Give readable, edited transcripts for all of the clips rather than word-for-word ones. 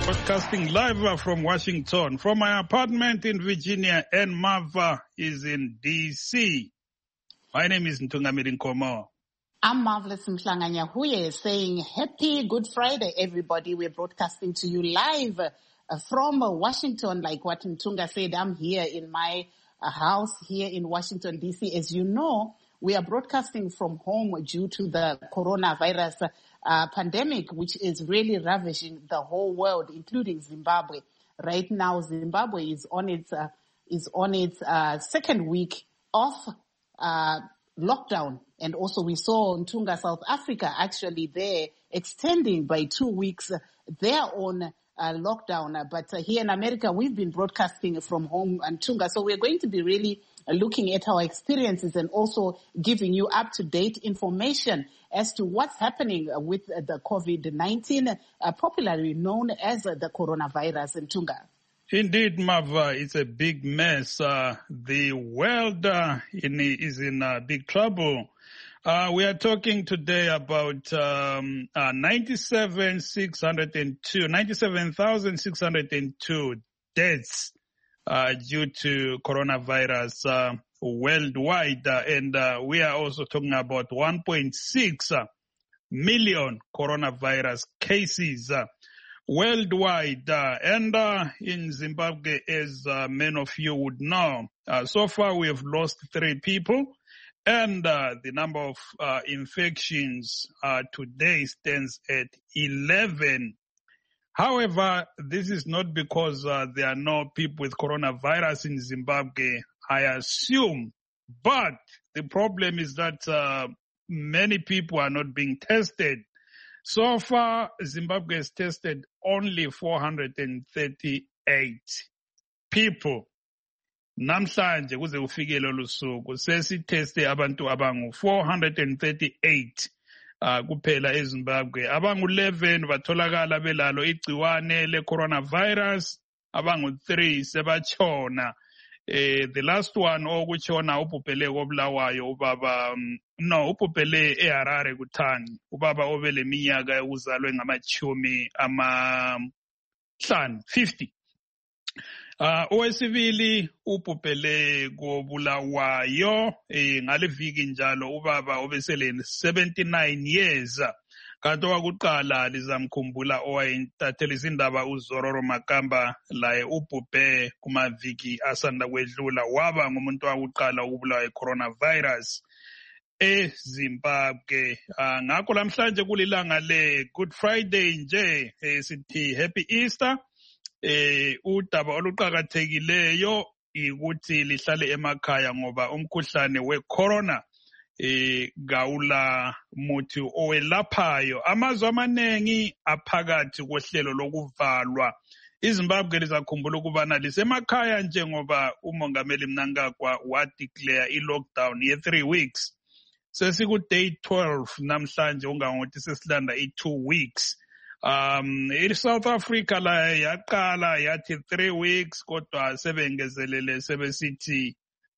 Broadcasting live from Washington, from my apartment in Virginia, and Mava is in D.C. My name is Ntungamiri Nkomo. I'm Marvelous Mhlanganya Huye saying happy Good Friday, everybody. We're broadcasting to you live from Washington. Like what Ntunga said, I'm here in my house here in Washington, D.C. As you know, we are broadcasting from home due to the coronavirus pandemic, which is really ravaging the whole world, including Zimbabwe. Right now, Zimbabwe is on its second week of lockdown. And also we saw Ntunga, South Africa, actually there extending by 2 weeks their own lockdown. But here in America, we've been broadcasting from home, Ntunga. So we're going to be really looking at our experiences and also giving you up-to-date information as to what's happening with the COVID-19, popularly known as the coronavirus, Ntunga. Indeed, Mava, it's a big mess. The world is in big trouble. We are talking today about 97,602 deaths due to coronavirus worldwide. And we are also talking about 1.6 million coronavirus cases worldwide. And in Zimbabwe, as many of you would know, so far we have lost 3 people. And the number of infections today stands at 11. However, this is not because there are no people with coronavirus in Zimbabwe, I assume. But the problem is that many people are not being tested. So far, Zimbabwe has tested only 438 people. Namhlanje kuze kufike lolu suku sesiteste abantu abangu 438 kuphela eZimbabwe. Abangu 11 batholakala belalo igciwane le coronavirus, abangu 3 sebachona. The last one okuchona ubhubhele koBulawayo ubaba ubhubhele eHarare kuThani, ubaba obele minyaka uzalwe ngamachumi 50. Owesibili ubhubhele koBulawayo ngale viki njalo ubaba obesele 79 years. Kanti wakuqala lizamkhumbula owayentathela izindaba uZororo Makamba laye ubhubhe kumaviki asanda kwedlula waba ngumuntu wakuqala ukubulawa coronavirus eZimbabwe. Ngakho namhlanje kulilanga le Good Friday nje sithi Happy Easter. Udaba oluqhakathekileyo ukuthi lihlale emakhaya ngoba umkhuhlane wecorona gawula muthi owelaphayo. Amazwe amaningi aphakathi kohlelo lokuvalwa. iZimbabwe lizakhumbula ukubana lisemakhaya njengoba umongameli Mnangagwa wadeclare i-lockdown ye-3 weeks. Sesiku-day 12 namhlanje ungangothi sesilanda i-2 weeks. South Africa la yaqala yathi 3 weeks kodwa sebengezelele sebesithi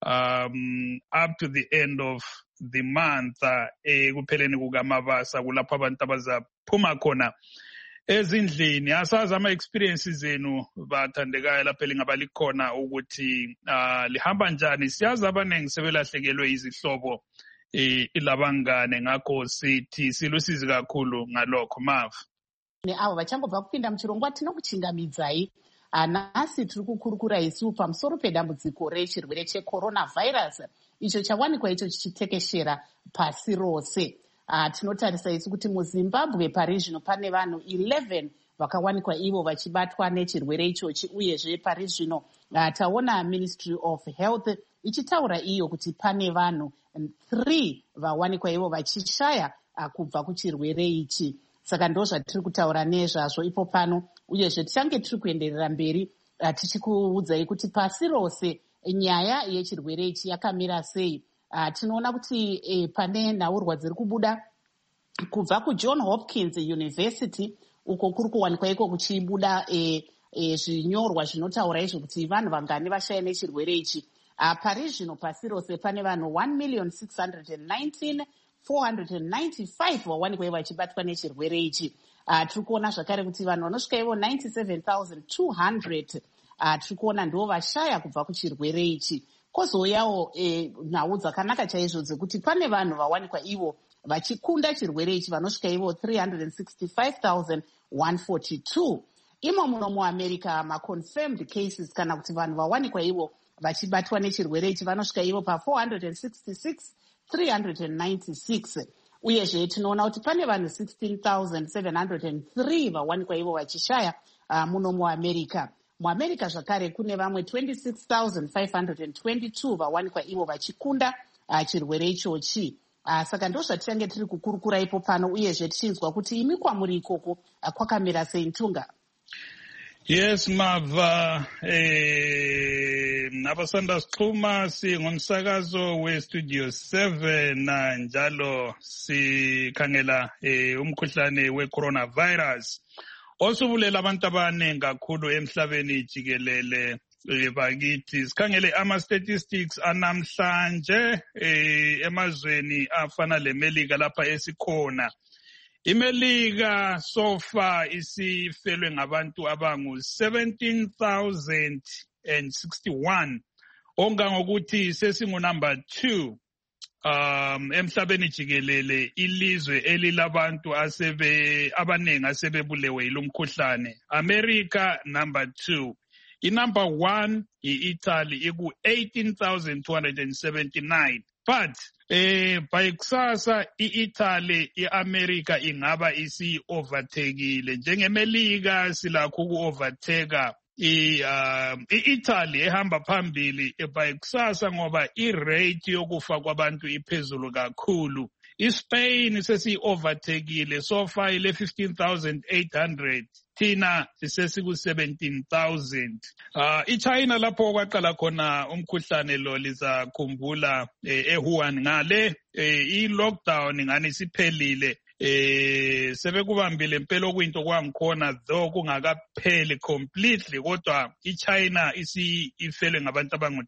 up to the end of the month kupheleni kukaMabasa kulapho abantu abazaphuma khona ezindlini. Asazi ama-experiences zenu bathandekayo lapha elingabalikhona ukuthi lihamba njani. Siyazi abaningi sebelahlekelwe izihlobo ilabangane, ngakho sithi silusizi kakhulu ngalokho. Mav avo vachangobva kupinda muchirongwa tinokuchingamidzai. Nhasi tiri kukurukura isu pamusoro pedambudziko rechirwere checoronavirus icho chawanikwa icho chichitekeshera pasi rose. Tinotarisa isu kuti muZimbabwe pari zvino pane vanhu 11 vakawanikwa ivo vachibatwa nechirwere ichochi, uyezve pari zvino taona Ministry of Health ichitaura iyo kuti pane vanhu 3 vawanikwa ivo vachishaya kubva kuchirwere ichi. Saka ndo zvatiri kutaura nezvazvo ipo pano, uyezve tichange tiri kuenderera mberi tichikuudzai kuti pasi rose nyaya yechirwere ichi yakamira sei. Tinoona kuti pane nhaurwa dziri kubuda kubva kuJohn Hopkins University, uko kuri kuwanikwa iko kuchibuda zvinyorwa zvinotaura izvo kuti vanhu vangani vashaya nechirwere ichi. Pari zvino pasi rose pane vanhu 1,619,495 vawanikwa vachibatwa nechirwere ichi. Tiri kuona zvakare kuti vanhu vanosvika ivo 97,200 tiri kuona ndo vashaya kubva kuchirwere ichi. Kwozouyawo nhau dzakanaka chaizvo dzekuti pane vanhu vawanikwa ivo vachikunda chirwere ichi vanosvika ivo 365,142. Imo muno muamerica maconfirmed cases kana kuti vanhu vawanikwa ivo vachibatwa nechirwere ichi vanosvika ivo pa466,396. Uyezve tinoona kuti pane vanhu 16,703 vawanikwa ivo vachishaya muno muamerica. Muamerica zvakare kune vamwe 26,522 vawanikwa ivo vachikunda chirwere ichochi. Saka ndo zvatichange tiri kukurukura ipo pano, uyezve tichinzwa kuti imi kwamuri ikoko kwakamira sei Ntunga? Yes, Mava, nabasanda sixhuma singumsakazo we-Studio 7 njalo sikhangela umkhuhlane we-coronavirus osubulela abantu abaningi kakhulu emhlabeni jikelele. Bakithi sikhangele ama-statistics anamhlanje emazweni afana leMelika lapha esikhona. iMelika so far isifelwe ngabantu abangu 17,061 ongangokuthi sesingu number 2 emhlabeni jikelele ilizwe elilabantu abanengi asebebulewe yilomkhuhlane. America number 2. Number 1 i-Italy iku 18,279. But by kusasa i-Italy i-America ingaba isi-overtakile. NjengeMelika silakho uku-overtake i-Italy ehamba phambili by kusasa ngoba i-rate yokufa kwabantu iphezulu kakhulu. iSpain sesi-overtakile so far ile 15,800. Thina sisesiku 17,000. iChina lapho kwaqala khona umkhuhlane lo lizakhumbula eWuhan ngale i-lockdown ngani siphelile. Sebekubambile impela okuyinto kwangikhona though kungakapheli completely, kodwa iChina ifelwe ngabantu abangu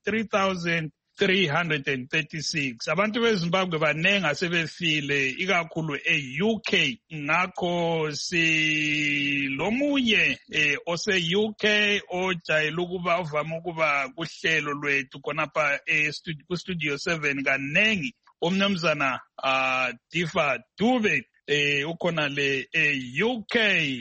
3,336. Abantu beZimbabwe banengi asebefile ikakhulu e-UK. Ngakho silomunye ose-UK ojayele ukuba uvama ukuba kuhlelo lwethu khonapha ku-Studio 7 kanengi, umnumzana Difa Dube ukhona le UK.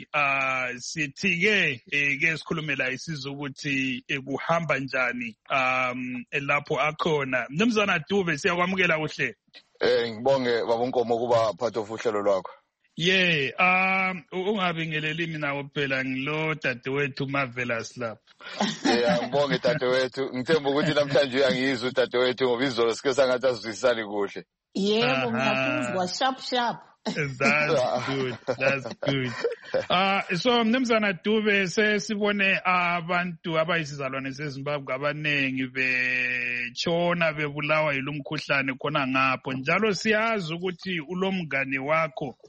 Sithi ke sikhulumela isizwe ukuthi kuhamba njani lapho akhona. Mnumzana Dube siyakwamukela kuhle. Ngibonge babonkomo kuba part of uhlelo lwakho. Ungabingeleli mina wophela ngilo dadewethu Marvelous lapha. Ngibonge dadewethu, ngithemba ukuthi namhlanje uyangizwa dadewethu ngoba izolo sike sangathi azwisisani kuhle. Yebo, ngiyakuzwa sharp. That's good. That's good. So mnumzana Dube sesibone abantu abayisizalwane seZimbabwe abanengi betshona bebulawa yilomkhuhlane khona ngapho, njalo siyazi ukuthi ulomngane wakho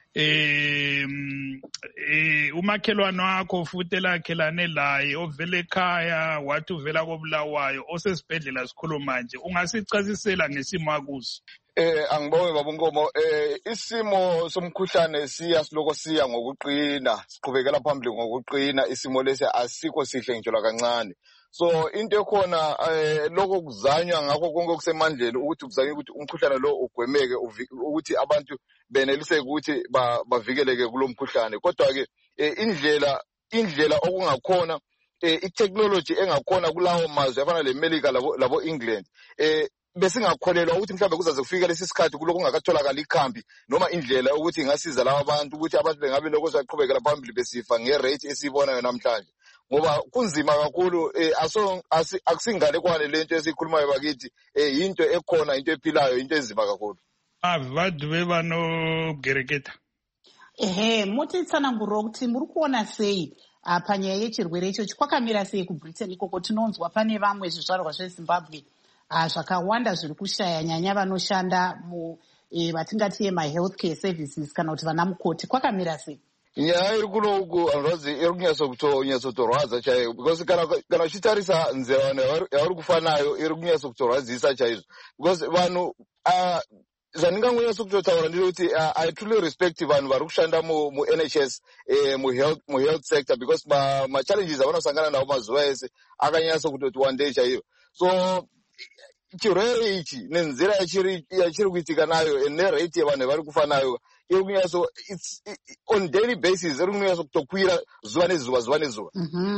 umakhelwane wakho futhi elakhelane laye ovela ekhaya wathi uvela kobulawayo osesibhedlela sikhuluma nje, ungasichasisela ngesimo akuso? Angibonge babonkomo, isimo somkhuhlane siloko siya ngokuqina, siqhubekela phambili ngokuqina. Isimo lesi asikho sihle ngitshola kancane. So into ekhona lokho kuzanywa ngakho konke kusemandleni ukuthi kuzanywe ukuthi umkhuhlane lo ugwemeke, ukuthi abantu beneliseke ukuthi bavikeleke kulomkhuhlane. Kodwa ke indlela okungakhona i-technology engakhona kulawo mazwe afana leMelika labo England besingakholelwa ukuthi mhlawumbe kuzaze kufika lesi sikhathi kuloko kungakatholakala ikhambi noma indlela ukuthi ingasiza laba abantu ukuthi abantu bengabe lokho saqhubekela phambili besifa ngerate esiyibonayo namhlanje, ngoba kunzima kakhulu. Akusingale kwane lento esikhulumayo bakithi, into ekhona, into ephilayo, into enzima kakhulu. Vadube vanogereketa muti tsananguriro kuti muri kuona sei panyaya yechirwere ichochi kwakamira sei kuBritain ikoko? Tinonzwa pane vamwe zvizvarwa zveZimbabwe zvakawanda zviri kushaya nyanya vanoshanda vatingati ma-healthcare services kana kuti vana mukoti. Kwakamira sei? Nyaya iri kunoku anzvazi iri kunyatsotorwadza chaiyo, because kana uchitarisa nzira yavari kufanayo iri kunyatsokutorwadzisa chaizvo, because vanhu zvandingangonyasa kutotaura ndinokuti I truly respect vanhu vari kushanda mu-NHS mu-health sector, because ma-challenges avanosangana nawo mazuva ese akanyasa kutoti wandei chaiyo. So chirwere ichi nenzira yachiri kuitika nayo nerate yevanhu vari kufa nayo iri kunyaso on daily basis iri kunyaso kutokwira zuva nezuva.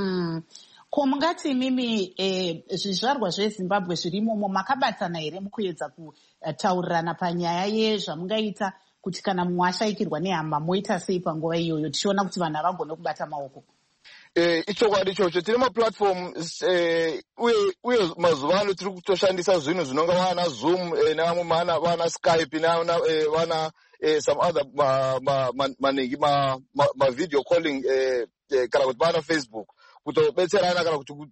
Ko mungati imimi zvizvarwa zveZimbabwe zvirimomo makabatana here mukuedza kutaurirana panyaya yezvamungaita kuti kana mumwe ashaikirwa nehama moita sei panguva iyoyo tichiona kuti vanhu havagone kubata maoko? Ichokwadi ichocho, tine maplatform uye mazuva ano tiri kutoshandisa zvinhu zvinonga vana Zoom nevamwe vana Skype vana some other maningi ma-video calling kana kuti vana Facebook kutobetserana kana kuti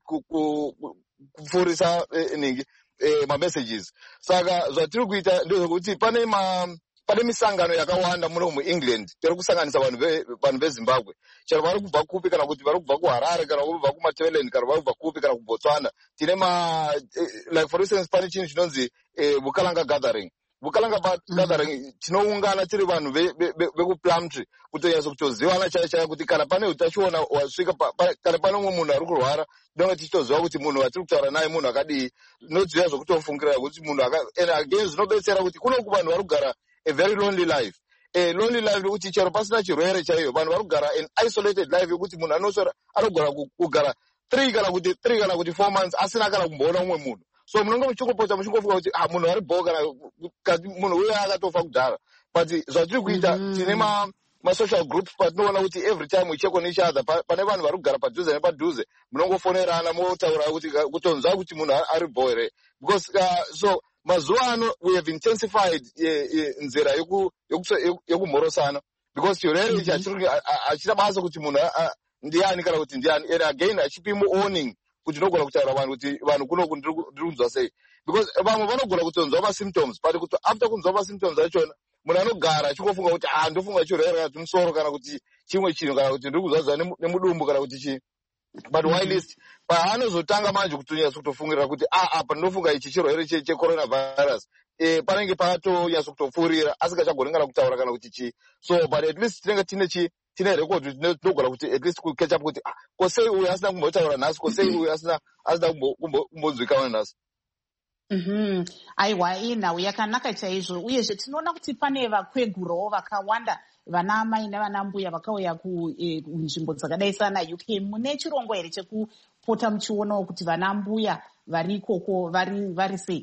kupfurisa ningi ma-messages. Saka zvatiri kuita ndezvekuti pane misangano yakawanda muno muEngland tiri kusanganisa vanhu veZimbabwe, chero vari kubva kupi kana kuti vari kubva kuHarare kana kubva kuMatabeleland kana vari kubva kupi kana kuBotswana. Tine like for instance pane chinhu chinonzi Bukalanga gathering. Bukalanga gathering tinoungana tiri vanhu vekuPlumtree kutonyasa kutozivana chaiyo kuti kana pane utachiona wasvika kana pane umwe munhu ari kurwara tinonga tichitoziva kuti munhu watiri kutaura naye munhu akadii, tinoziva zvokutofungirira kuti munhu and again zvinobetsera kuti kunoku vanhu vari kugara a very lonely life. Lonely life yokuti chero pasina chirwere chaiyo vanhu vari kugara an isolated life yokuti munhu anogara kugara 3 kana kuti 4 months asina kana kumboona umwe munhu. So munonga muchingopota muchingofunga kuti munhu ari bho kana munhu uye akatofa kudhara. But zvatiri kuita tine ma-social groups patinoona kuti every time we check on each other, pane vanhu vari kugara padhuze nepadhuze munongofonerana motaura kutonzwa kuti munhu ari bho here. Because so mazuva ano we have intensified nzira yekumhorosana, because chirwere ichi hachina basa kuti munhu ndiani kana kuti ndiani, and again hachipi muowning kuti ndinogona kutaura vanhu kuti vanhu kunoku ndiri kunzwa sei, because vamwe vanogona kutonzwa ma-symptoms but kuti after kunzwa ma-symptoms achona munhu anogara achingofunga kuti ndofunga chirwere kana kuti musoro kana kuti chimwe chinhu kana kuti ndiri kuzadza nemudumbu kana kuti chii. But while least paanozotanga manje kutonyasa kutofungirira kuti apa ndinofunga ichi chirwere checoronavirus panenge patonyasa kutopfuurira asingachagoni kana kutaura kana kuti chii. So but at least tinenge tine record tinogona kuti at least kuketch up kuti kosei uyu asina kumbotaura nhasi, kosei uyu asina kumbonzwikana nhasi. Aiwa, inhau yakanaka chaizvo, uyezve tinoona kuti pane vakwegurawo vakawanda vana mai nevana mbuya vakauya kunzvimbo dzakadai sana UK. Mune chirongwa here chekupota muchionawo kuti vana mbuya vari ikoko vari sei?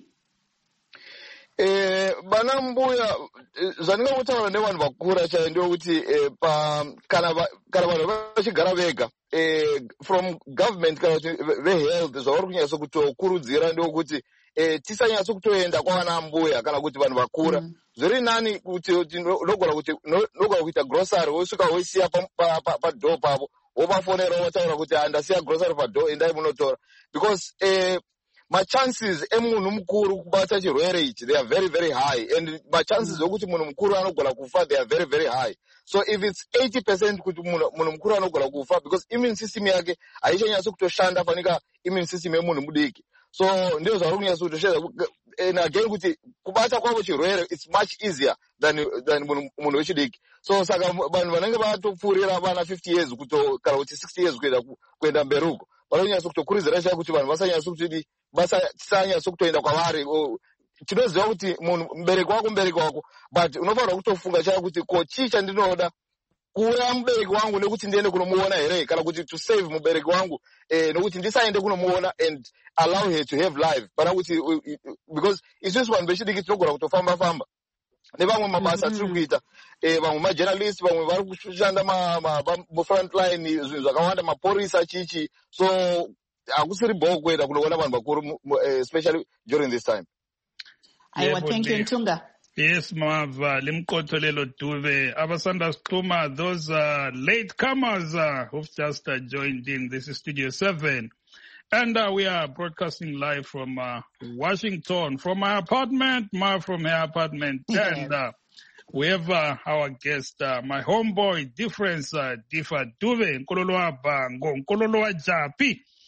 Vana mbuya zvandingautaura nevanhu vakura chaivo ndekuti kana vanhu vachigara vega from government kana kuti vehealth zvavari kunyasa kutokurudzira ndekuti tisanyasa kutoenda kwavana mbuya kana kuti vanhu vakura. Zviri nani kuti nogona kuita grocery wosvika woisiya padhoo pavo wovafonera wotaura kuti ndasiya grocery padhoo endai munotora, because ma-chances emunhu mukuru kubata chirwere ichi they are very very high, and ma-chances okuti munhu mukuru anogona kufa they are very very high. So if it's 80% kuti munhu mukuru anogona kufa, because immune system yake haichanyatsi kutoshanda fanika immune system yemunhu mudiki. So ndizvo zvari kunyatsa kutoshanda, and again kuti kubata kwavo chirwere it's much easier than munhu wechidiki. So saka vanhu vanenge vatopfuurira vana 50 years kana kuti 60 years kuenda mberi uko vanonyatsa kutokurudzira chaivo kuti vanhu tisanyatsa kutoenda kwavari. Tinoziva kuti munhu mubereki wako but unofanira kutofunga chaivo kuti ko chii chandinoda kuuya mubereki wangu nekuti ndiende kunomuona here, kana kuti to save mubereki wangu nokuti ndisaende kunomuona and allow her to have life, pana kuti because isusu vanhu vechidiki tinogona kutofamba nevamwe mabasa tiri kuita, vamwe majournalist, vamwe vari kushanda mufront line, zvinhu zvakawanda, mapurisa chichi. So hakusiri bho kuenda kunoona vanhu vakuru especially during this time. Aiwa, thank you Ntunga. Yes, Mava, Limkotolelo Duve, Abasanda Skuma, those latecomers who've just joined in. This is Studio 7. And we are broadcasting live from Washington, from my apartment, Ma from her apartment. And we have our guest, my homeboy, Difference, Diffa Duve, Nkololoa Bango, Nkololoa Japi.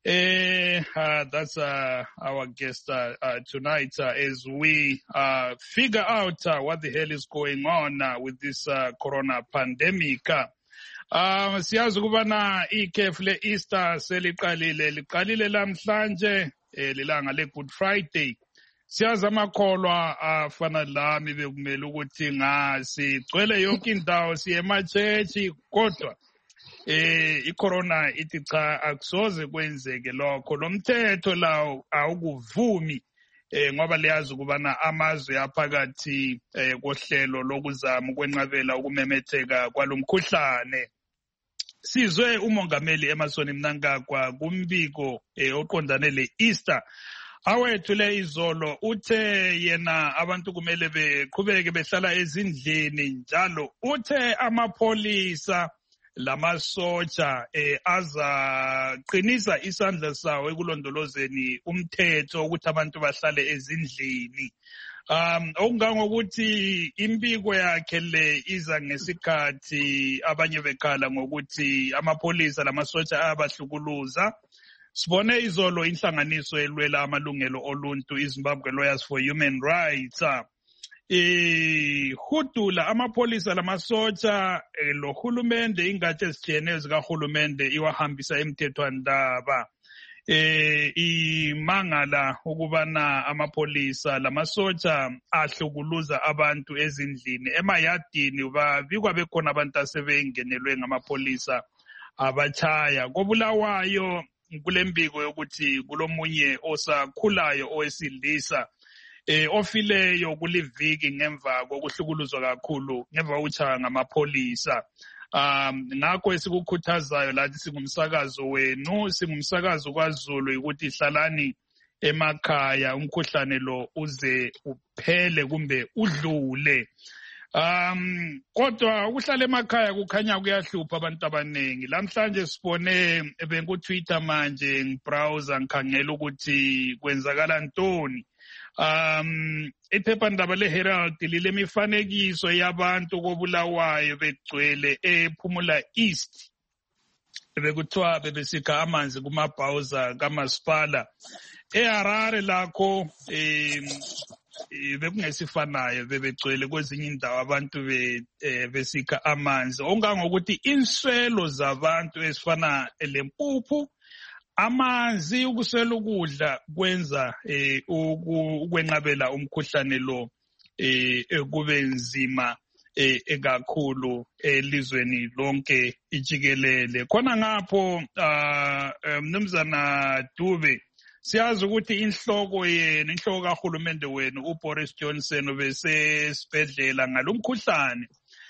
That's our guest tonight as we figure out what the hell is going on with this corona pandemic. Siyazi ukubana ikhefu le-Easter liqalile lamhlanje lilanga le-Good Friday. Siyazi amakholwa afana lami bekumele ukuthi sigcwele yonke indawo siye emachechi kodwa icorona ithi cha akusoze kwenzeke lokho lomthetho lawo awukuvumi ngoba liyazi ukubana amazwe aphakathi kohlelo lokuzama ukwenqabela ukumemetheka kwalomkhuhlane. Sizwe umongameli Emmerson Mnangagwa kumbiko oqondane le-Easter awethule izolo uthe yena abantu kumele beqhubeke behlala ezindlini njalo uthe amapholisa lamasotsha azaqinisa isandla sawo ekulondolozeni umthetho ukuthi abantu bahlale ezindlini. Okungangokuthi imbiko yakhe le iza ngesikhathi abanye bekhala ngokuthi amapholisa lamasotsha ayabahlukuluza. Sibone izolo inhlanganiso elwela amalungelo oluntu iZimbabwe Lawyers for Human Rights hudula amapholisa lamasotsha lohulumende ingatshe ezitshiyeneyo zikahulumende iwahambisa emthethwandaba. Imangala ukubana amapholisa lamasotsha ahlukuluza abantu ezindlini emayadini babikwa bekhona abantu asebengenelwe ngamapholisa abachaya koBulawayo kulembiko yokuthi kulomunye osakhulayo owesilisa ofileyo kuliviki ngemva kokuhlukuluzwa kakhulu ngemva kokuchaya ngamapholisa. Ngakho esikukhuthazayo lathi singumsakazo wenu singumsakazo kwaZulu ukuthi hlalani emakhaya umkhuhlane lo uze uphele kumbe udlule. Kodwa ukuhlala emakhaya kukhanya kuyahlupha abantu abaningi. Lamhlanje sibone bengu-Twitter manje ngibrowser ngikhangela ukuthi kwenzakala ntoni. Iphephandaba le-Herald lilemifanekiso yabantu koBulawayo begcwele ePhumula East. Bekuthiwa bebesikha amanzi kumabhawuza kamasipala. eHarare lakho bekungesifanayo bebegcwele kwezinye indawo abantu besikha amanzi ongangokuthi inswelo zabantu esifana leMpuphu amanzi ukusela ukudla kwenza ukwenqabela umkhuhlane lo kube nzima kakhulu elizweni lonke ijikelele. Khona ngapho Mnumzana Dube siyazi ukuthi inhloko kahulumende wenu uBoris Johnson ubesesibhedlela ngalomkhuhlane.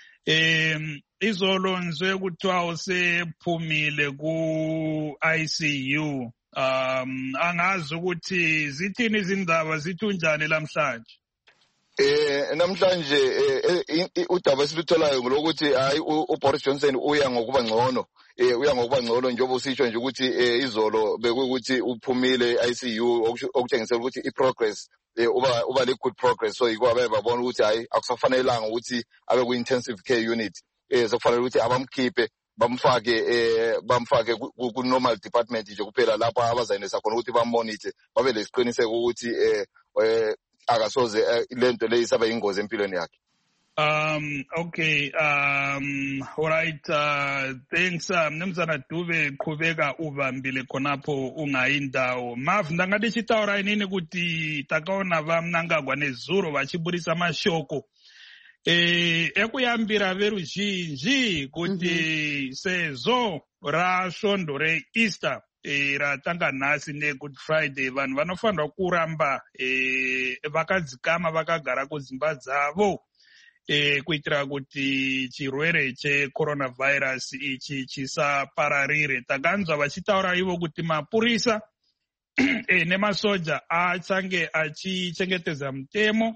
Izolo nzwe kuthiwa usephumile ku-ICU. Angazi ukuthi zithini izindaba zithunjani lamhlanje. Namhlanje udaba esilutholayo ngolokuthi hayi uBoris Johnson uya ngokuba ngcono. Uya ngokuba ngcono njengoba usitsho nje ukuthi izolo bekuthi uphumile ICU okutshengisela ukuthi iprogress uba le good progress so ikwabe babona ukuthi hayi akusafanelanga ukuthi abe ku-intensive care unit. Sokufanele ukuthi abamkhiphe bamfake ku normal department nje kuphela lapha abazayenza khona ukuthi bamonite babe lesiqiniseko ukuthi akasoze lento le isaba ingozi empilweni yakhe. Okay. All right. Thanks. Mnumzana Dube qhubeka ubambile khonapho ungayindawo. Mav ndangati chitaura inini kuti takaona vaMnangagwa neZuro vachibudisa mashoko. Ekuyambira veruzhinji kuti sezo rasvondo reEaster ratanga nhasi neGood Friday vanhu vanofanirwa kuramba vakadzikama vakagara kudzimba dzavo kuitira kuti chirwere checoronavirus ichi chisapararire. Takanzwa vachitaura ivo kuti mapurisa nemasoja achange achichengetedza mutemo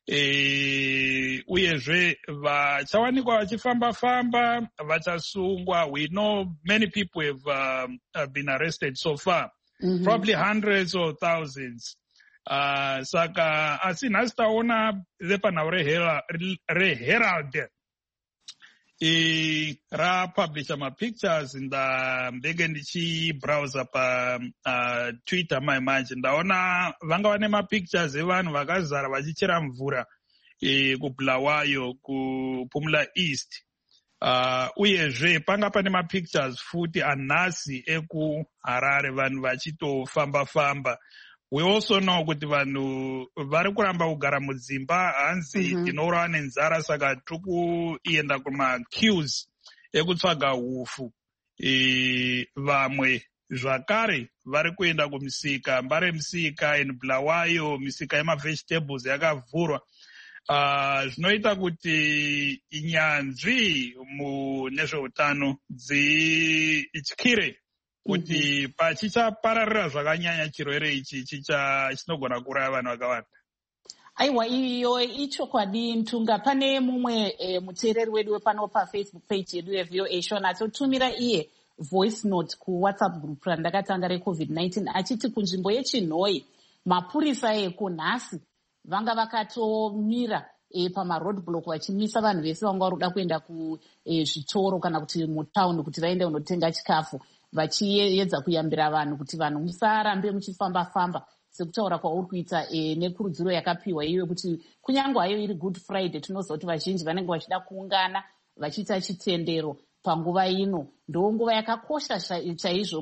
uyezve vachawanikwa vachifamba-famba vachasungwa. We know many people have been arrested so far, probably hundreds or thousands. Saka asi nhasi taona vepanhau reHerald ra publisha ma-pictures ndenge ndichibrowser pa Twitter manje ndaona vanga vane ma-pictures evanhu vakazara vachichera mvura kuBulawayo kuPhumula East. Uyezve panga pane ma-pictures futi anhasi ekuHarare vanhu vachitofamba-famba. We also know kuti vanhu vari kuramba kugara mudzimba hanzi tinourawa nenzara saka tiri kuenda kuma-queues ekutsvaga hufu. Vamwe zvakare vari kuenda kumisika, Mbare Musika eBulawayo, misika yema-vegetables yakavhurwa. Zvinoita kuti nyanzvi nezveutano dzityire kuti pachichapararira zvakanyanya chirwere ichi chinogona kuuraya vanhu vakawanda. Aiwa, iyo ichokwadi Ntunga. Pane mumwe muteereri wedu wepano paFacebook page yedu yeVOA Shona atotumira iye voice note kuWhatsApp group randakatanga reCovid-19 achiti kunzvimbo yeChinhoi mapurisa eko nhasi vanga vakatomira pamaroadblock vachimisa vanhu vese vanga vari kuda kuenda kuzvitoro kana kuti mutaundi kuti vaende kunotenga chikafu, vachiedza kuyambira vanhu kuti vanhu musarambe muchifamba-famba sekutaura kwauri kuita nekurudziro yakapiwa iwe kuti kunyange hayo iri Good Friday tinoziva kuti vazhinji vanenge vachida kuungana vachiita chitendero panguva ino. Ndo nguva yakakosha chaizvo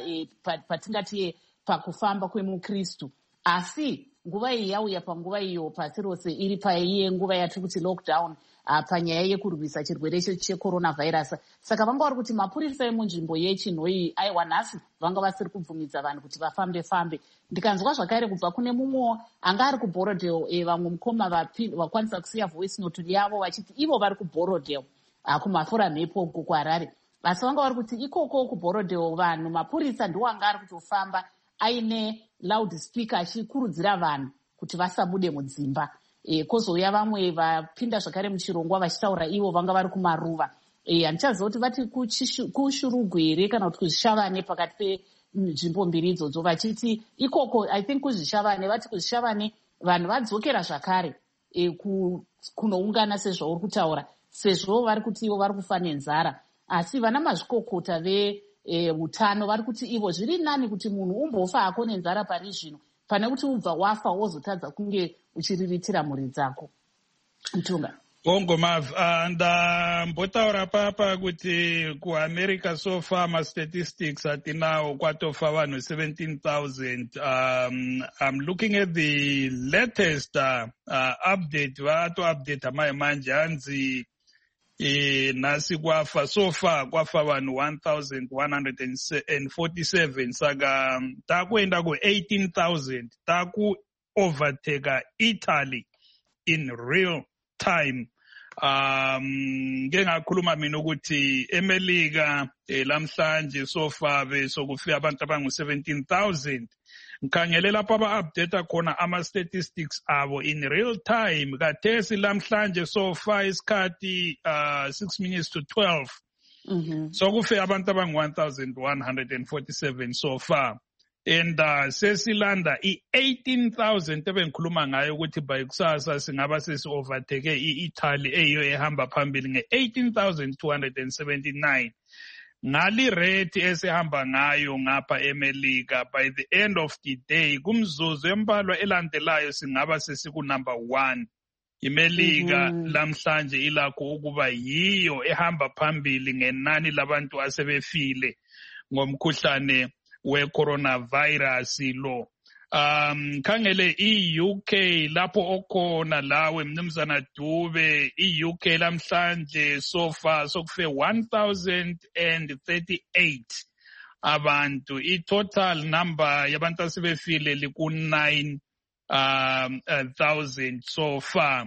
patingati pakufamba kwemukristu, asi nguva iyi yauya panguva iyo pasi rose iri paiye nguva yatiri kuti lockdown panyaya yekurwisa chirwere checoronavirus. Saka vanga vari kuti mapurisa emunzvimbo yeChinhoi aiwa nhasi vanga vasiri kubvumidza vanhu kuti vafambe-fambe. Ndikanzwa zvakare kubva kune mumwe anga ari kuBorodale, vamwe mukoma vakwanisa kusiya voice note yavo vachiti ivo vari kuBorodale kumafura mhepo kuHarare, asi vanga vari kuti ikoko kuBorodale vanhu mapurisa ndiwo anga ari kutofamba aine loudspeaker achikurudzira vanhu kuti vasabude mudzimba. Kozouya vamwe vapinda zvakare muchirongwa vachitaura ivo vanga vari kumaruva. Handichaziva kuti vati kushurugwe here kana kuti kuzvishavane pakati penzvimbo mbiri idzodzo, vachiti ikoko I think kuzvishavane, vati kuzvishavane vanhu vadzokera zvakare kunoungana sezvauri kutaura, sezvo vari kuti ivo vari kufa nenzara. Asi vana mazvikokota veutano vari kuti ivo zviri nani kuti munhu umbofa hako nenzara pari zvino pane kuti ubva wafa wozotadza kunge uchiriritira mhuri dzako. Ntunga. Bongomav, ndambotaura papa kuti kuAmerica so far ma-statistics atinawo kwatofa vanhu 17,000. I'm looking at the latest update, vato-update manje hanzi nhasi kwafa so far kwafa vanhu 1,147, saka takuenda ku-18,000, taku-overtake Italy in real time. Ngengakhuluma mina ukuthi eMelika lamhlanje so far besokufika abantu abangu-17,000. Ngikhangele lapha aba-update khona ama-statistics abo in real time. Kathesi lamhlanje so far isikhathi 6 minutes to 12. Sokufika abantu abangu-1,147 so far. And sesilanda i-18,000 ebengikhuluma ngayo ukuthi by kusasa singaba sesi-overtake i-Italy eyiyo ehamba phambili nge-18,279. Ngali rate esihamba ngayo ngapha eMelika, by the end of the day kumzuzu embalwa elandelayo singaba sesiku-number 1. iMelika lamhlanje ilakho ukuba yiyo ehamba phambili ngenani labantu asebefile ngomkhuhlane we-coronavirus lo. Khangele i-UK lapho okhona lawe mnumzana Dube, i-UK lamhlanje so far sokufe 1,038 abantu. I-total number yabantu asebefile liku-9,000 so far.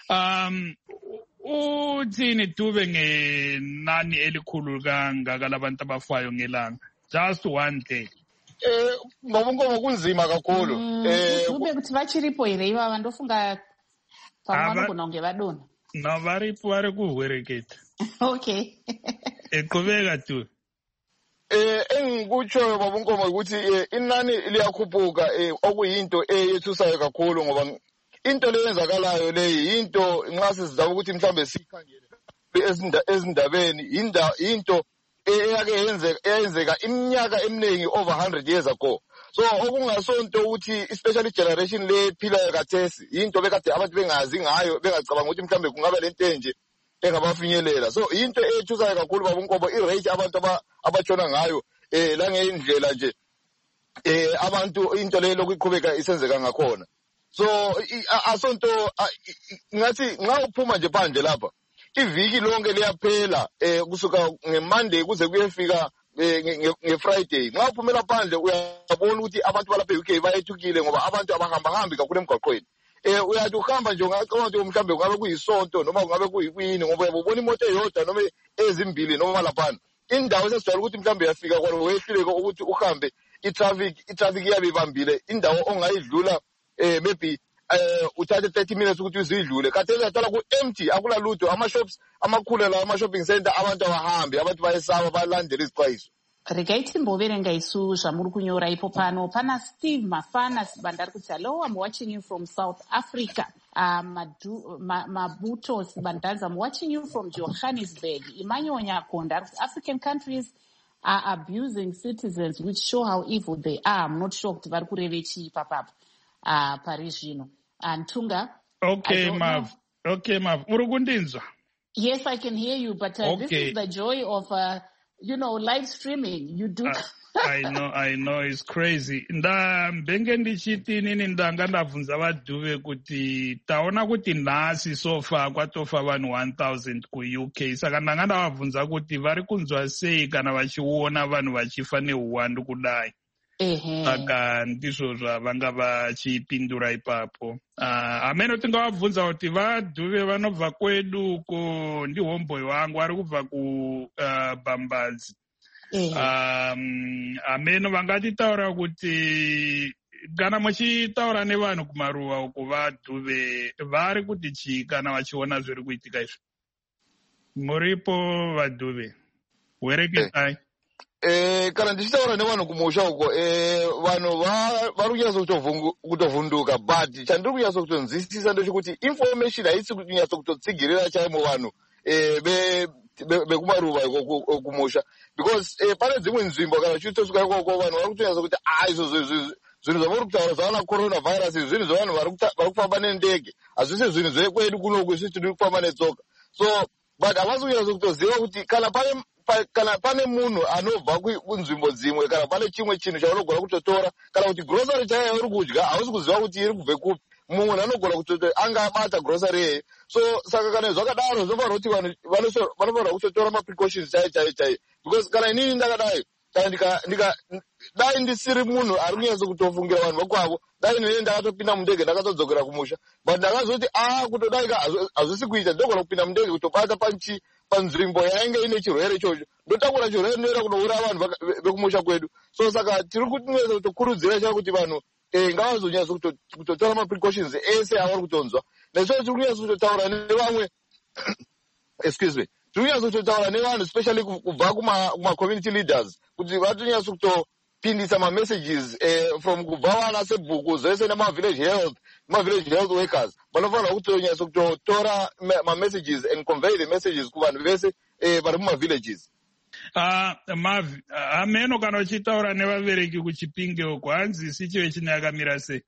Uthini Dube ngenani elikhulu kangaka labantu abafayo ngelanga? Just one day. Ngobunkomo kunzima kakhulu. Ube kuti vachiripo here iva vandofunga pamwe kunonge vadona. No, varipo vari kuhwereketa. Okay. Eqhubeka tu. Engikutsho ngobunkomo ukuthi inani liyakhuphuka okuyinto eyethusayo kakhulu ngoba into leyenzakalayo leyi into nxa sizaba ukuthi mhlambe sikhangele ezindabeni into eyenzeka iminyaka eminingi over 100 years ago. So okungasonto ukuthi especially generation le phila kathesi into bekade abantu bengazi ngayo, bengacabanga ukuthi mhlambe kungaba lento enje engabafinyelela. So into ethusayo kakhulu babunkobo irate abantu abatshona ngayo la ngendlela nje abantu into le lokuqhubeka isenzeka ngakhona. So asonto ngathi nxa uphuma nje phandle lapha iviki lonke liyaphela kusuka ngeMonday kuze kuyefika ngeFriday. Nxa uphumela phandle uyabona ukuthi abantu balapha eUK bayethukile ngoba abantu abahambahambi kakhulu emgwaqweni. Uyathi uhamba nje ungacabanga ukuthi mhlambe kungabe kuyisonto noma kungabe kuyikwini ngoba uyabona imoto eyodwa noma ezimbili noma laphana. Indawo sesijwayele ukuthi mhlambe uyafika kwalo wehluleke ukuthi uhambe i-traffic iyabe ibambile indawo ongayidlula maybe uthathe 30 minutes ukuthi uzidlule. Khathesi uyathola ku-empty akula lutho, ama-shops amakhulu la ama-shopping center abantu abahambi, abantu bayesaba balandela izixwayiso. Regai Mboverenga isu zvamuri kunyora ipo pano pana Steve Mafana Sibandari kuti hello, I'm watching you from South Africa. Mabuto Sibandari, I'm watching you from Johannesburg. Imanyonya Konda, African countries are abusing citizens which show how evil they are. I'm not shocked vari kurevechi papapa parizvino. And Tunga. Okay, Mav. Okay, Mav. Urugundinzwa. Yes, I can hear you, but okay. This is the joy of live streaming. You do. I know, it's crazy. Mbenge ndichiti nini ndanga ndabvunza vadhuve kuti taona kuti nhasi sofa kwatofa vanhu 1000 kuUK. Saka ndanga ndavabvunza kuti vari kunzwa sei kana vachiona vanhu vachifa neuwandu kudai. Saka ndizvo zvavanga vachipindura ipapo. Ameno tingavabvunza kuti vadhuve vanobva kwedu uko ndihomboyi wangu ari kubva kuBhambazi. Ameno vangatitaura kuti kana muchitaura nevanhu kumaruwa uko vadhuve vari kuti chii kana vachiona zviri kuitika izvi? Muripo vadhuve? Wereketai. Kana ndichitaura nevanhu kumusha uko vanhu vari kunyatso kutovhunduka, but chandiri kunyatso kutonzwisisa ndechekuti information haisi kunyatso kutotsigirira chaimo vanhu bekumaruva kumusha, because pane dzimwe nzvimbo kana uchitosvika ikoko vanhu vari kutonyaso kuti izvo zvinhu zvavari kutaura zvavana coronavirus izvi zvinhu zvavanhu vari kufamba nendege, hazvisi zvinhu zvekwedu kunoku isusu tiri kufamba netsoka. So but havasi kunyatso kutoziva kuti kana pane munhu anobva kunzvimbo dzimwe kana pane chimwe chinhu chaunogona kutotora kana kuti grocery chaiyo uri kudya hausi kuziva kuti iri kubve kupi, mumwe anogona kutotora anga abata grocery yeyo. So saka kana zvakadaro zvinofanira kuti vanhu vanofanira kutotora maprecautions chaiyo, because kana inini ndakadai kana dai ndisiri munhu ari kunyatso kutofungira vanhu vakwavo, dai nene ndakatopinda mundege ndakatodzokera kumusha, but ndakazoti kutodai hazvisi kuita, ndogona kupinda mundege kutobata panzvimbo yainge ine chirwere ichocho, ndotakura chirwere ndinoenda kunouraya vanhu vekumusha kwedu. So saka tiri kutinweza kutokurudzira chaiko kuti vanhu ngavazonyatso kutotora maprecautions ese avari kutonzwa. Nezvo tiri kunyatso kutotaura nevamwe excuse me, tiri kunyatso kutotaura nevanhu especially kubva kuma-community leaders kuti vatonyatso kutopindisa ma-messages from kubva vana sebhuku zvese nema-village health workers vanofanira kutonyatso kutotora ma-messages and convey the messages kuvanhu vese vari muma-villages. Mavi, ameno kana uchitaura nevabereki kuChipinge uko hanzi situation yakamira sei?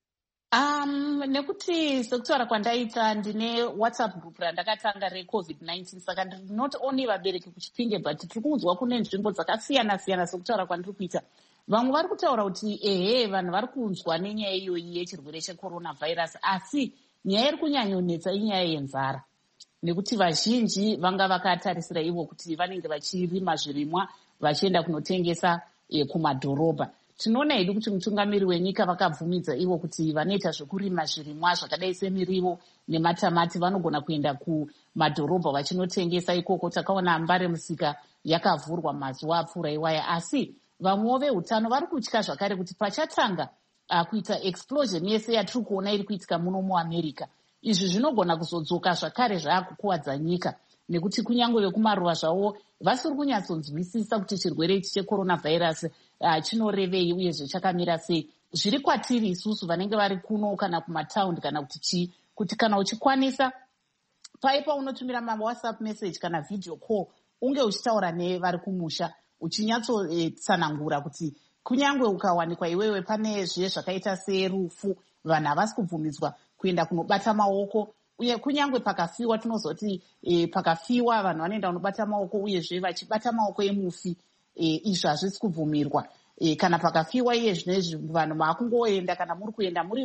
Nekuti sekutaura kwandaita ndine WhatsApp group randakatanga reCovid-19, saka not only vabereki kuChipinge but tiri kunzwa kune nzvimbo dzakasiyana-siyana sekutaura kwandiri kuita. Vamwe vari kutaura kuti vanhu vari kunzwa nenyaya iyoyi yechirwere checoronavirus, asi nyaya iri kunyanyonetsa inyaya yenzara. Nekuti vazhinji vanga vakatarisira ivo kuti vanenge vachirima zvirimwa vachienda kunotengesa kumadhorobha. Tinoona hedu kuti mutungamiri wenyika vakabvumidza ivo kuti vanoita zvekurima zvirimwa zvakadai semirivo nematamati vanogona kuenda kumadhorobha vachinotengesa ikoko. Takaona Mbare Musika yakavhurwa mazuva apfuura iwaya, asi vamwewo veutano vari kutya zvakare kuti pachatanga kuita explosion yese yatiri kuona iri kuitika muno muAmerica, izvi zvinogona kuzodzoka zvakare zvaakukuwadza nyika, nekuti kunyange vekumaruva zvavo vasiri kunyatsonzwisisa kuti chirwere ichi checoronavirus chinorevei uyezve chakamira sei. Zviri kwatiri isusu vanenge vari kuno kana kumataundi kana kuti chii, kuti kana uchikwanisa paipa unotumira WhatsApp message kana video call unge uchitaura nevari kumusha uchinyatso-tsanangura kuti kunyange ukawanikwa iwewe pane zviye zvakaita serufu vanhu havasi kubvumidzwa kuenda kunobata maoko uye kunyange pakafiwa tinozoti pakafiwa vanhu vanoenda kunobata maoko uyezve vachibata maoko emufi izvo hazvisi kubvumirwa kana pakafiwa iye zvinezvi vanhu maakungoenda kana muri kuenda muri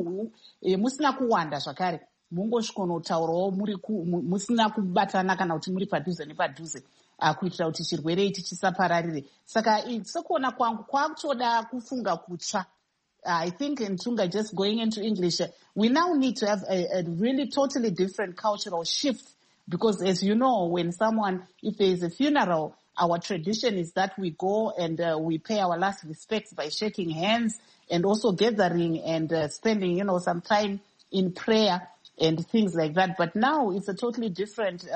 musina kuwanda zvakare mungosvikonotaurawo musina kubatana kana kuti muri padhuze nepadhuze kuitira kuti chirwere ichi chisapararire. Saka sekuona kwangu kwakutoda kufunga kutsva. I think in Tunga, just going into English, we now need to have a really totally different cultural shift because, as you know, if there is a funeral, our tradition is that we go and we pay our last respects by shaking hands and also gathering and spending, some time in prayer and things like that. But now it's a totally different,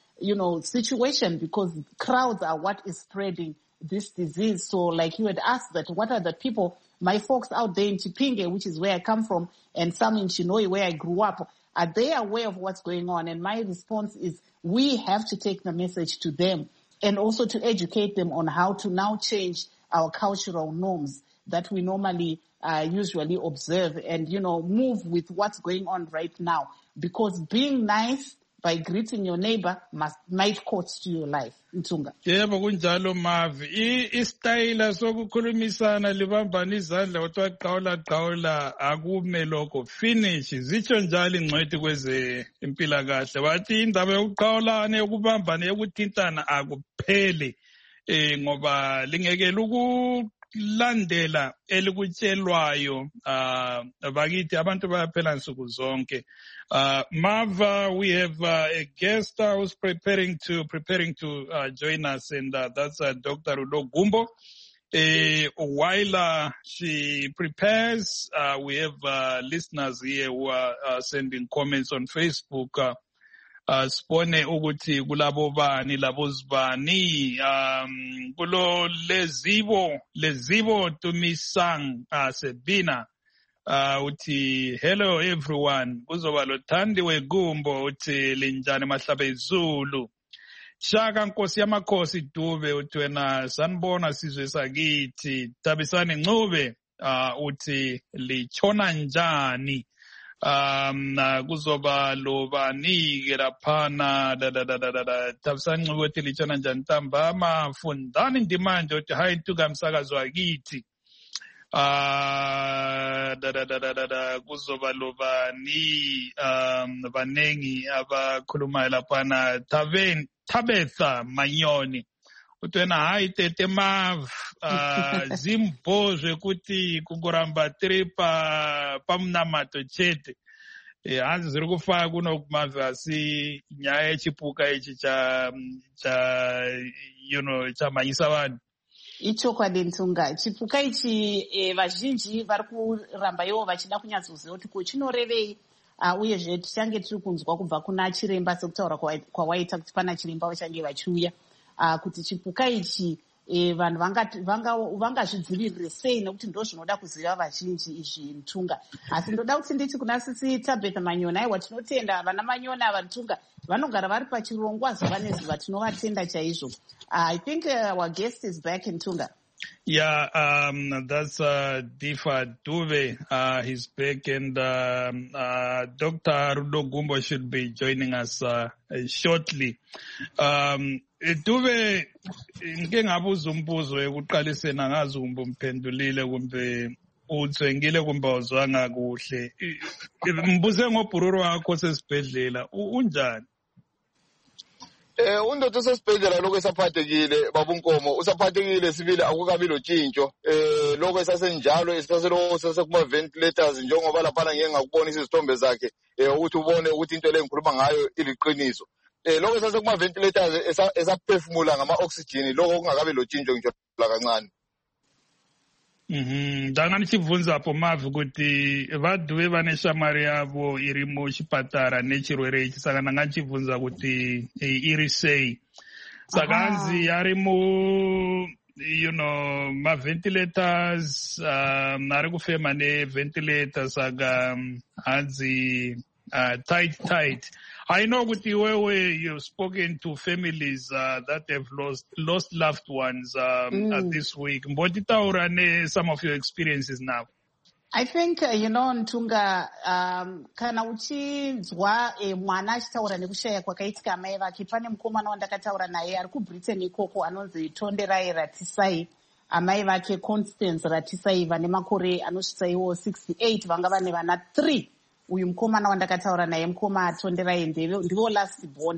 situation because crowds are what is spreading this disease. So like you had asked that, what are the people, my folks out there in Chipinge, which is where I come from, and some in Chinoi where I grew up, are they aware of what's going on? And my response is we have to take the message to them and also to educate them on how to now change our cultural norms that we normally usually observe and, move with what's going on right now. Because being nice by greeting your neighbor might cost you your life. Ntunga. Yebo kunjalo Mavi. Istayila sokukhulumisana libambana izandla kodwa qhawula akume lokho finish. Zitsho njalo ingcwethi kweze impilakahle. Bathi indaba yokuqhawulana yokubambana yokuthintana akupheli. Ngoba lingekela ukulandela elikutshelwayo bakithi abantu bayaphela nsuku zonke. Mava, we have a guest who's preparing to join us, and that's Dr. Rudo Gumbo. While she prepares, we have listeners here who are sending comments on Facebook. Spone ukuthi kulabo bani labozibani kulo lezibo tumisang Sebina uthi hello everyone kuzoba lo Thandiwe Gumbo uthi linjani mahlabe izulu Shaka Nkosi yamakhosi Dube uthi wena sanibona sizwe sakithi Thabisani Ncube uthi lichona njani kuzoba lo bani-ke laphana Thabisani Ncube uthi lichona njani ntambama fundani ndimanje uthi hayi Ntuka msakazo wakithi kuzoba lo bani banengi abakhulumayo laphana Tabetha Manyoni uthi wena hayi tete Mav zimbozwe kuti kungoramba tiri pamnamato chete hanzi ziri kufaka kuno Mav asi nyaya yechipuka ichi chamanyisa vanhu. Ichokwadi Ntunga, chipuka ichi vazhinji vari kuramba ivo vachida kunyatsoziva kuti chinorevei uyezve tichange tiri kunzwa kubva kuna chiremba sekutaura kwawaita kuti pana chiremba vachange vachiuya kuti chipuka ichi vanhu vangazvidzivirire sei nekuti ndo zvinoda kuziva vazhinji izvi Ntunga. Asi ndoda kuti nditi kuna sisi Tabetha Manyona, aiwa tinotenda vana Manyona ava Ntunga vanogara vari pachirongwa zuva nezuva, tinovatenda chaizvo. I think our guest is back in Ntunga. Yeah, that's Difa Dube. He's back, and Dr. Rudo Gumbo should be joining us shortly. Dube, ngike ngabuza umbuzo ekuqaliseni angazi kumbe umphendulile kumbe uthengile kumbe awuzwanga kuhle. Mbuze ngobhururu wakho sesibhedlela unjani? Undoda osesibhedlela lokho esaphathekile babunkomo usaphathekile sibili akukabi lotshintsho lokho esasenjalo esasekuma ventilators njengoba laphana ngeke ngakubonisa izithombe zakhe ukuthi ubone ukuthi into le ngikhuluma ngayo iliqiniso lokho esasekuma ventilators esaphefumula ngama oxygen lokho kungakabi lotshintsho ngisho la kancane. Ndangani chibvunza apo Mavi kuti vaduve vane shamari yavo iri muchipatara nechirwere ichi saka ndangani chibvunza kuti iri sei saka hanzi ari ma-ventilators ari kufema ne-ventilators saka hanzi tight I know with the way you've spoken to families that have lost loved ones this week. Mbotitaura some of your experiences now. I think, Ntunga, kana uchinzwa mwana achitaura nekushaya kwakaitika amai vake, pane mukomana wandakataura naye ari kuBritain ikoko anonzi Tonderai Ratisai, amai vake Constance Ratisai vane makore anosvitsaiwo 68, vanga vane vana 3. Uyu mukomana wandakataura naye mukoma Tonderai ndivo last born.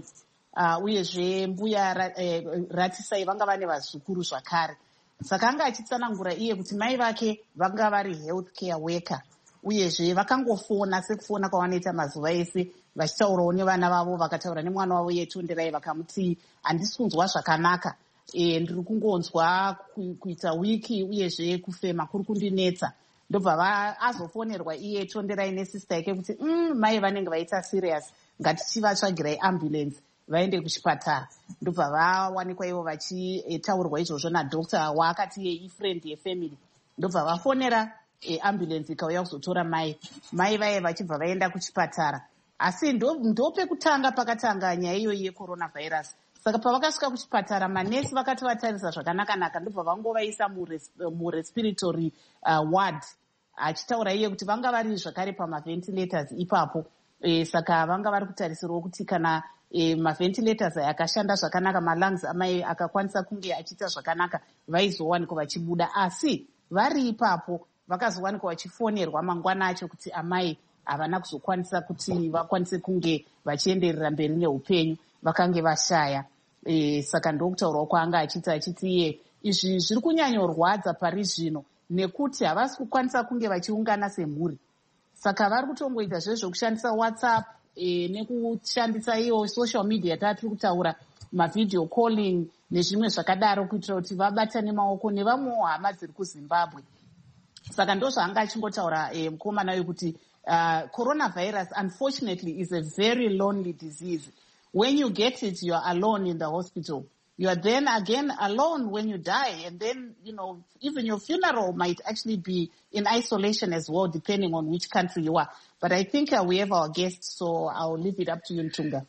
Uyezve mbuya Ratisai vanga vane vazukuru zvakare. Saka anga achitsanangura iye kuti mai vake vanga vari health care worker, uyezve vakangofona sekufona kwavanoita mazuva ese vachitaurawo nevana vavo, vakataura nemwana wavo Tonderai vakamuti handisi kunzwa zvakanaka, ndiri kungonzwa kuita wiki uyezve kufema kuri kundinetsa. Ndobva azofonerwa iye Tonderai nesista yake kuti mai vanenge vaita serious, ngatichivatsvagirai ambulance vaende kuchipatara. Ndobva vawanikwa ivo vachitaurwa izvozvo nadhokta waakati iye ifriend yefamily. Ndobva vafonera ambulance ikauya kuzotora mai vaye vachibva vaenda kuchipatara. Asi ndo pekutanga pakatanga nyaya iyoyi yecoronavirus. Saka pavakasvika kuchipatara manesi vakati vatarisa zvakanaka-naka, ndobva vangovaisa murespiratory ward, achitaura iye kuti vanga vari zvakare pamaventilators ipapo. Saka vanga vari kutarisirwa kuti kana maventilators aya akashanda zvakanaka, malungs amai akakwanisa kunge achiita zvakanaka, vaizowanikwa vachibuda. Asi vari ipapo vakazowanikwa vachifonerwa mangwana acho kuti amai havana kuzokwanisa kuti vakwanise kunge vachienderera mberi neupenyu, vakange vashaya. Saka ndokutaurawo kwaanga achiti iye izvi zviri kunyanyorwadza pari zvino nekuti havasi kukwanisa kunge vachiungana semhuri. Saka vari kutongoita zvezvokushandisa WhatsApp nekushandisa iyo social media yatatiri kutaura, mavideo calling nezvimwe zvakadaro, kuitira kuti vabatane maoko nevamwewo hama dziri kuZimbabwe. Saka ndo zvaanga achingotaura mukomana uyu kuti coronavirus unfortunately is a very lonely disease. When you get it, you are alone in the hospital. You are then again alone when you die. And then, even your funeral might actually be in isolation as well, depending on which country you are. But I think we have our guests, so I'll leave it up to you, Ntunga.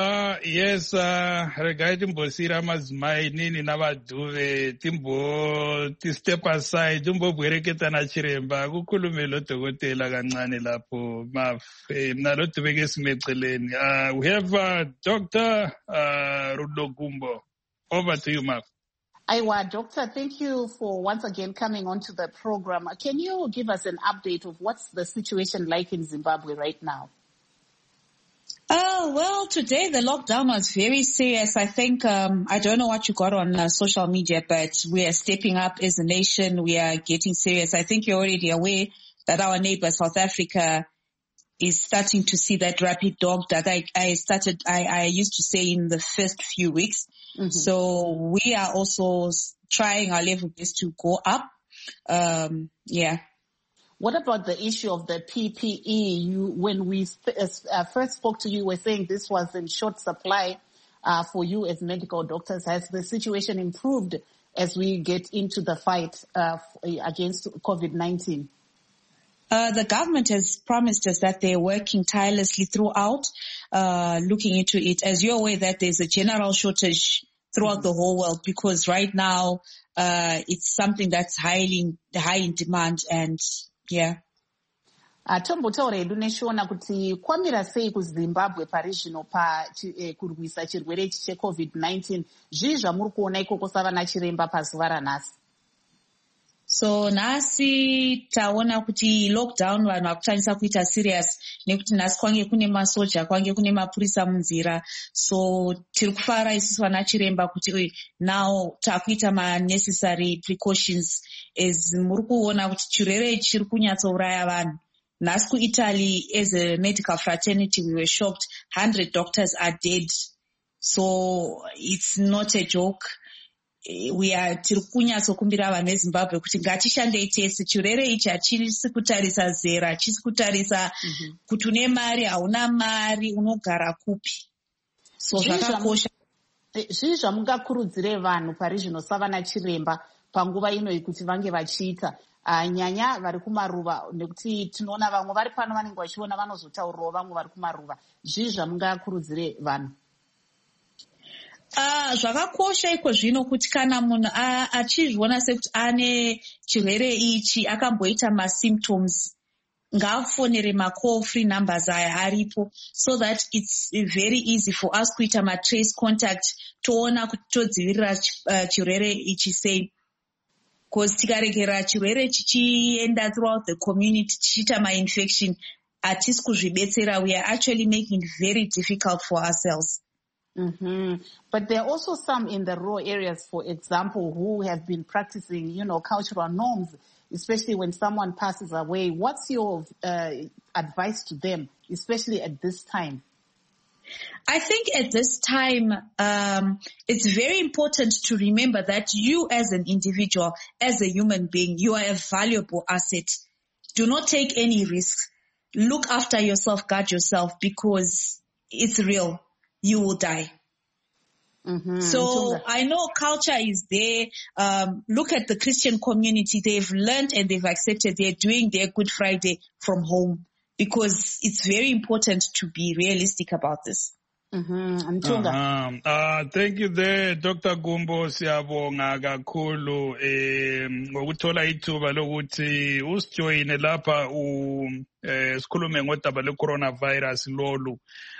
Yes, regai timbosira madzimai nini navadhuve step aside timbobwereketa nachiremba kukhulumela udokotela kancane lapho nalodhuve kesimecheleni. We have Dr. Rudogumbo. Over to you, Mark. Aiwa, Doctor, thank you for once again coming onto the program. Can you give us an update of what's the situation like in Zimbabwe right now? Well, today the lockdown was very serious. I think, I don't know what you got on social media, but we are stepping up as a nation. We are getting serious. I think you're already aware that our neighbor South Africa is starting to see that rapid dog that I used to say in the first few weeks. Mm-hmm. So we are also trying our level best to go up. Yeah. What about the issue of the PPE? When we first spoke to you, you were saying this was in short supply for you as medical doctors. Has the situation improved as we get into the fight against COVID-19? The government has promised us that they're working tirelessly throughout, looking into it. As you're aware that there's a general shortage throughout the whole world, because right now it's something that's high in demand, and yeah. Tombotaura edu neshona kuti kwamira sei kuZimbabwe pari zvino kurwisa chirwere ichi cheCovid-19. Zvii zvamuri kuona ikoko savana chiremba pazuva ranhasi? So nhasi taona kuti lockdown vanhu vakutangisa kuita serious nekuti nhasi kwange kune masoja, kwange kune mapurisa munzira. So tiri kufara isusu vana chiremba kuti now takuita necessary precautions as muri kuona kuti chirwere chiri kunyatsouraya vanhu. Nhasi kuItaly, as a medical fraternity, we were shocked. 100 doctors are dead. So it's not a joke. We are tiri kunyatsokumbira vanhu veZimbabwe kuti ngatishandei tese. Chirwere ichi hachisi kutarisa zera, hachisi kutarisa kuti une mari, hauna mari, unogara kupi. So zvakakosha. Zvii zvamungakurudzire vanhu pari zvino savana chiremba panguva ino kuti vange vachiita nyanya vari kumaruva, nekuti tinoona vamwe vari pano vanenge vachiona vanozotaurirawo vamwe vari kumaruva. Zvii zvamungakurudzire vanhu? Zvakakosha iko zvino kuti kana munhu achizviona sekuti ane chirwere ichi akamboita masymptoms, ngaafonere macall free numbers aya aripo, so that it's very easy for us kuita matrace contact toona kuti todzivirira chirwere ichi sei. Because tikaregera chirwere chichienda throughout the community chichiita ma-infection, hatisi kuzvibetsera, we are actually making it very difficult for ourselves. But there are also some in the rural areas, for example, who have been practicing, cultural norms, especially when someone passes away. What's your advice to them, especially at this time? I think at this time, it's very important to remember that you as an individual, as a human being, you are a valuable asset. Do not take any risks. Look after yourself, guard yourself, because it's real. You will die. So I know culture is there. Look at the Christian community. They've learned and they've accepted. They're doing their Good Friday from home, because it's very important to be realistic about this. Thank you there, Dr. Gumbo. Siyabonga kakhulu ngokuthola ithuba lokuthi usijoyine lapha sikhulume ngodaba le-coronavirus lolu.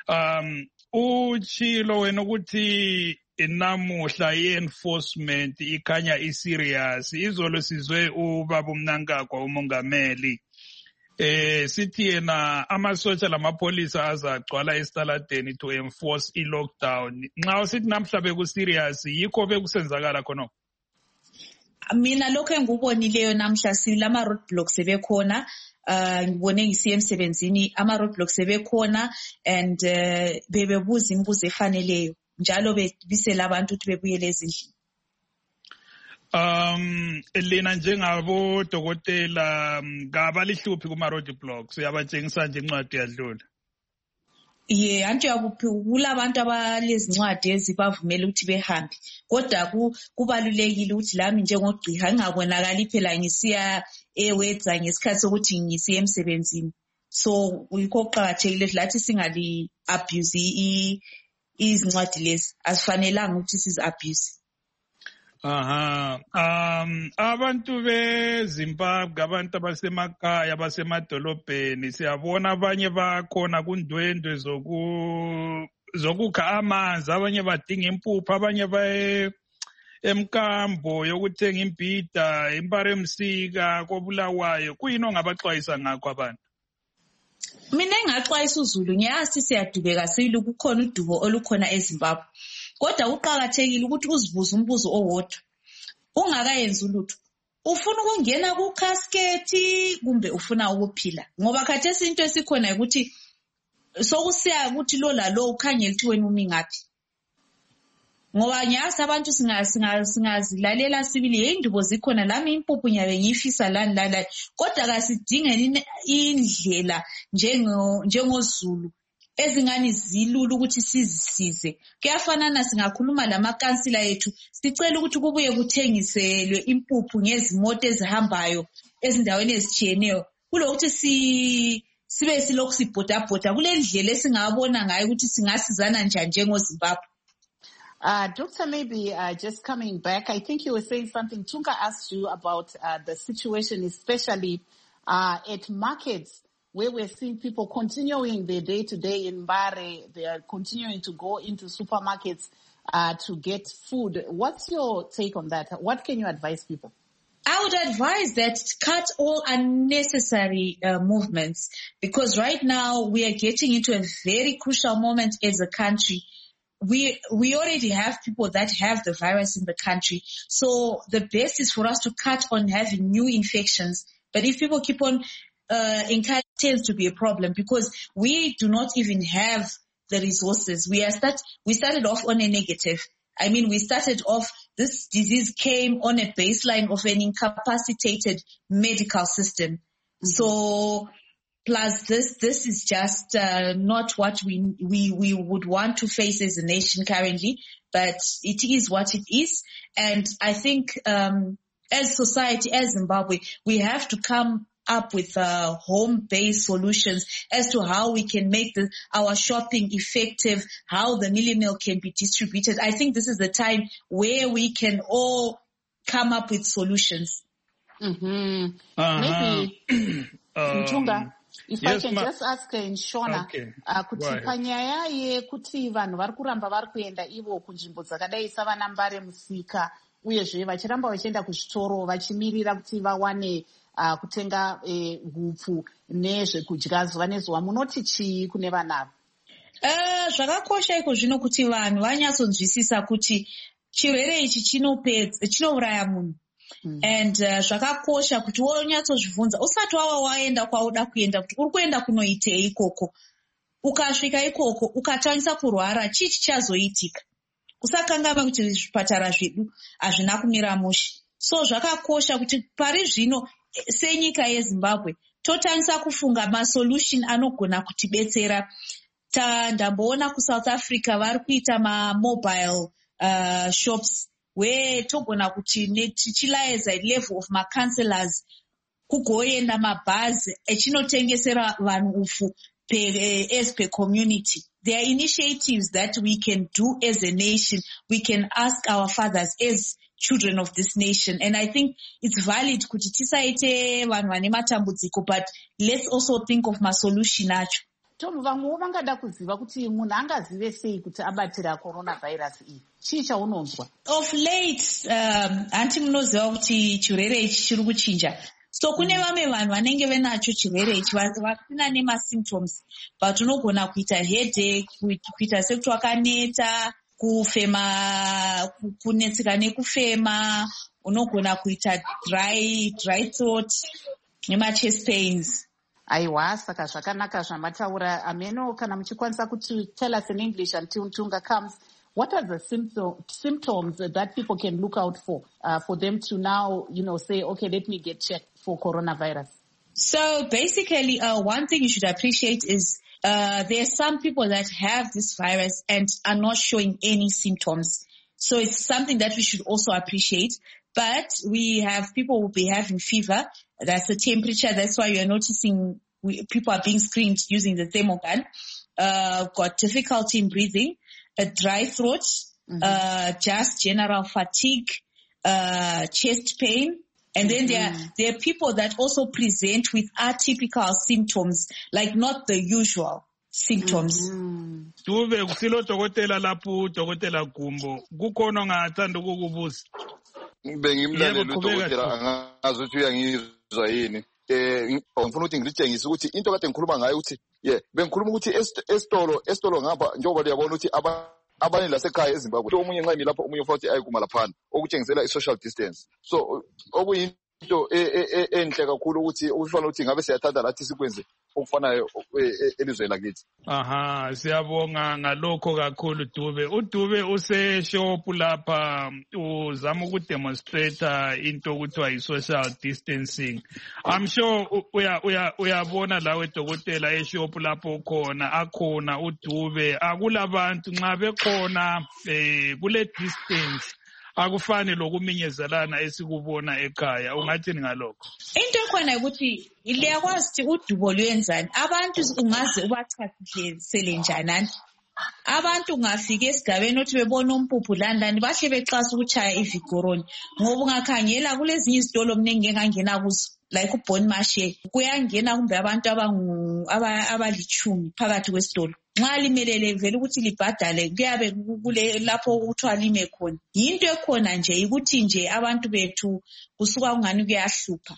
Uchilo wena ukuthi namuhla i-enforcement ikhanya i-serious. Izolo sizwe ubaba uMnankagwa umongameli sithi yena amasotsha lamapolisa azagcwala esitaladeni to enforce i-lockdown. Nxa usithi namhla beku-serious, yikho bekusenzakala khonokho? Mina lokho engubonileyo namhla silama roadblocks sebekhona. Ngibone ngisiya emsebenzini ama roadblocks sebekhona, and bebebuza imibuzo efaneleyo njalo bebisela abantu ukuthi bebuyele ezindlini. Lena njengabo dokotela ngabalihluphi kuma roadblocks, uyabatshengisa nje incwadi yadlula? Anti kulabantu abalezincwadi ezibavumela ukuthi behambe, kodwa kubalulekile ukuthi lami njengogqiha ngingabonakali phela ngisiya ewedza ngesikhathi sokuthi ngisiya emsebenzini. So yikho kuqakathekile lathi singali abuse izincwadi lezi, asifanelanga ukuthi sizi abuse. Abantu beZimbabwe, abantu abasemakhaya, abasemadolobheni, siyabona abanye bakhona kundwendwe zokukha amanzi, abanye badinga impuphu, abanye baye emkambo yokuthenga imbhida, impara emsika koBulawayo. Kuyini ongabaxwayisa ngakho abantu? Mina engaxwayisa uZulu, ngiyazi siyadubeka silo kukhona udubo olukhona eZimbabwe. Kodwa kuqakathekile ukuthi uzibuze umbuzo owodwa. Ungakayenza ulutho. Ufuna ukungena ku-casket kumbe ufuna ukuphila? Ngoba khathesi into esikhona ukuthi sokusiya ukuthi lo lalo ukhangela ukuthi wena umi ngaphi. Ngoba nyazi abantu singazilalela sibili indubo zikhona lami impuphu nyabe ngifisa lani. Kodwa kasidinge indlela njengoZulu ezingani zilula ukuthi sizisize. Kuyafanana singakhuluma lamakansila yethu sicela ukuthi kubuye kuthengiselwe impuphu ngezimoto ezihambayo ezindaweni ezitshiyeneyo, kulokuthi sibe silokhu sibhodabhoda kule ndlela esingabona ngayo ukuthi singasizana njani njengoZimbabwe. Doctor, maybe just coming back, I think you were saying something. Tunga asked you about the situation, especially at markets, where we're seeing people continuing their day-to-day in Mbare. They are continuing to go into supermarkets to get food. What's your take on that? What can you advise people? I would advise that cut all unnecessary movements, because right now we are getting into a very crucial moment as a country. We already have people that have the virus in the country. So the best is for us to cut on having new infections. But if people keep on encouraging, it tends to be a problem, because we do not even have the resources. We started off on a negative. I mean, we started off, this disease came on a baseline of an incapacitated medical system. Mm-hmm. So plus this is just not what we would want to face as a nation currently, but it is what it is. And I think as society, as Zimbabwe, we have to come up with home-based solutions as to how we can make our shopping effective, how the mealie meal can be distributed. I think this is the time where we can all come up with solutions. Maybe, Mtunga, if yes, I can just ask Nshona, kuti panyaya yekuti vanhu vari kuramba vari kuenda ivo kunzvimbo dzakadai savana Mbare Musika, uyezve vachiramba vachienda kuzvitoro vachimirira kuti vawane kutenga hupfu nezvekudya zuva nezuva, munoti chii kune vanavo? Zvakakosha iko zvino kuti vanhu vanyatsonzwisisa kuti chirwere ichi chinouraya munhu. And zvakakosha kuti wonyatsozvibvunza usati waenda kwauda kuenda kuti uri kuenda kunoitei ikoko. Ukasvika ikoko ukatangisa kurwara chii chichazoitika? Usakangama kuti zvipatara zvedu hazvina kumira mushe. So zvakakosha kuti pari zvino senyika yeZimbabwe totangisa kufunga masolution anogona kutibetsera. Ndamboona kuSouth Africa vari kuita mobile shops where togona kuti tichilaedza level of counselors kugoenda mabhazi echinotengesera vanhu upfu as per community. There are initiatives that we can do as a nation. We can ask our fathers as children of this nation, and I think it's valid kuti tisaite vanhu vane matambudziko, but let's also think of masolution acho. Tom, vamwe vangada kuziva kuti munhu angazive sei kuti abatira coronavirus iyi. Chii chaunonzwa? Of late, anti munoziva kuti chirwere ichi chiri kuchinja. So kune vamwe vanhu vanenge venacho chirwere ichi vasina nema-symptoms, but unogona kuita headache, kuita sekuti wakaneta, kufema, kunetseka nekufema, unogona kuita dry throat, nema-chest pains. Aiwa, saka zvakanaka zvamataura. Ameno, kana muchikwanisa kuti tell us in English until Mtunga comes, what are the symptoms that people can look out for them to now, say, okay, let me get checked for coronavirus? So basically, one thing you should appreciate is there are some people that have this virus and are not showing any symptoms. So it's something that we should also appreciate. But we have people who will be having fever. That's the temperature. That's why you're noticing people are being screened using the thermogun. Got difficulty in breathing, a dry throat, just general fatigue, chest pain. And then there are people that also present with atypical symptoms, like not the usual symptoms. Tuve kusilo dokotela lapho dokotela Gumbo kukhona ngathanda ukukubuza. Bengimlalela udokotela angazuthi uyangizwa yini. Ngifuna ukuthi ngitshengise ukuthi into kade ngikhuluma ngayo ukuthi bengikhuluma ukuthi esitolo ngapha njengoba liyabona ukuthi abanye lasekhaya eZimbabwe omunye nqami lapho omunye futhi ayikuma laphana okutshengisela i-social distance. So okuyinto enhle kakhulu ukuthi ufanele ukuthi ngabe siyathatha lathi sikwenze okufanayo elizweni lakithi. Siyabonga ngalokho kakhulu Dube. uDube useshop lapha uzama ukudemonstrate into okuthiwa yi-social distancing. I'm sure uyabona lawe dokotela eshop lapho khona akhona uDube akulabantu nxa bekhona kule distance akufani lokuminyezelana esikubona ekhaya. Ungathini ngalokho? Into ekhona ukuthi liyakwazi ukuthi udubo lwenzani. Abantu ungaze ubachasisele njani. Abantu ungafika esigabeni othi bebona umpuphu landani bahle bexasa ukuchaya ivigoroni. Ngoba ungakhangela kulezinye izitolo mnenge engangena kuzo like uBon Marché kuyangena kumbe abantu abalichumi phakathi kwesitolo. Nxa limelele vele ukuthi libhadale kuyabe kule lapho ukuthiwa lime khona. Yinto ekhona nje ukuthi nje abantu bethu kusuka ungani kuyahlupha.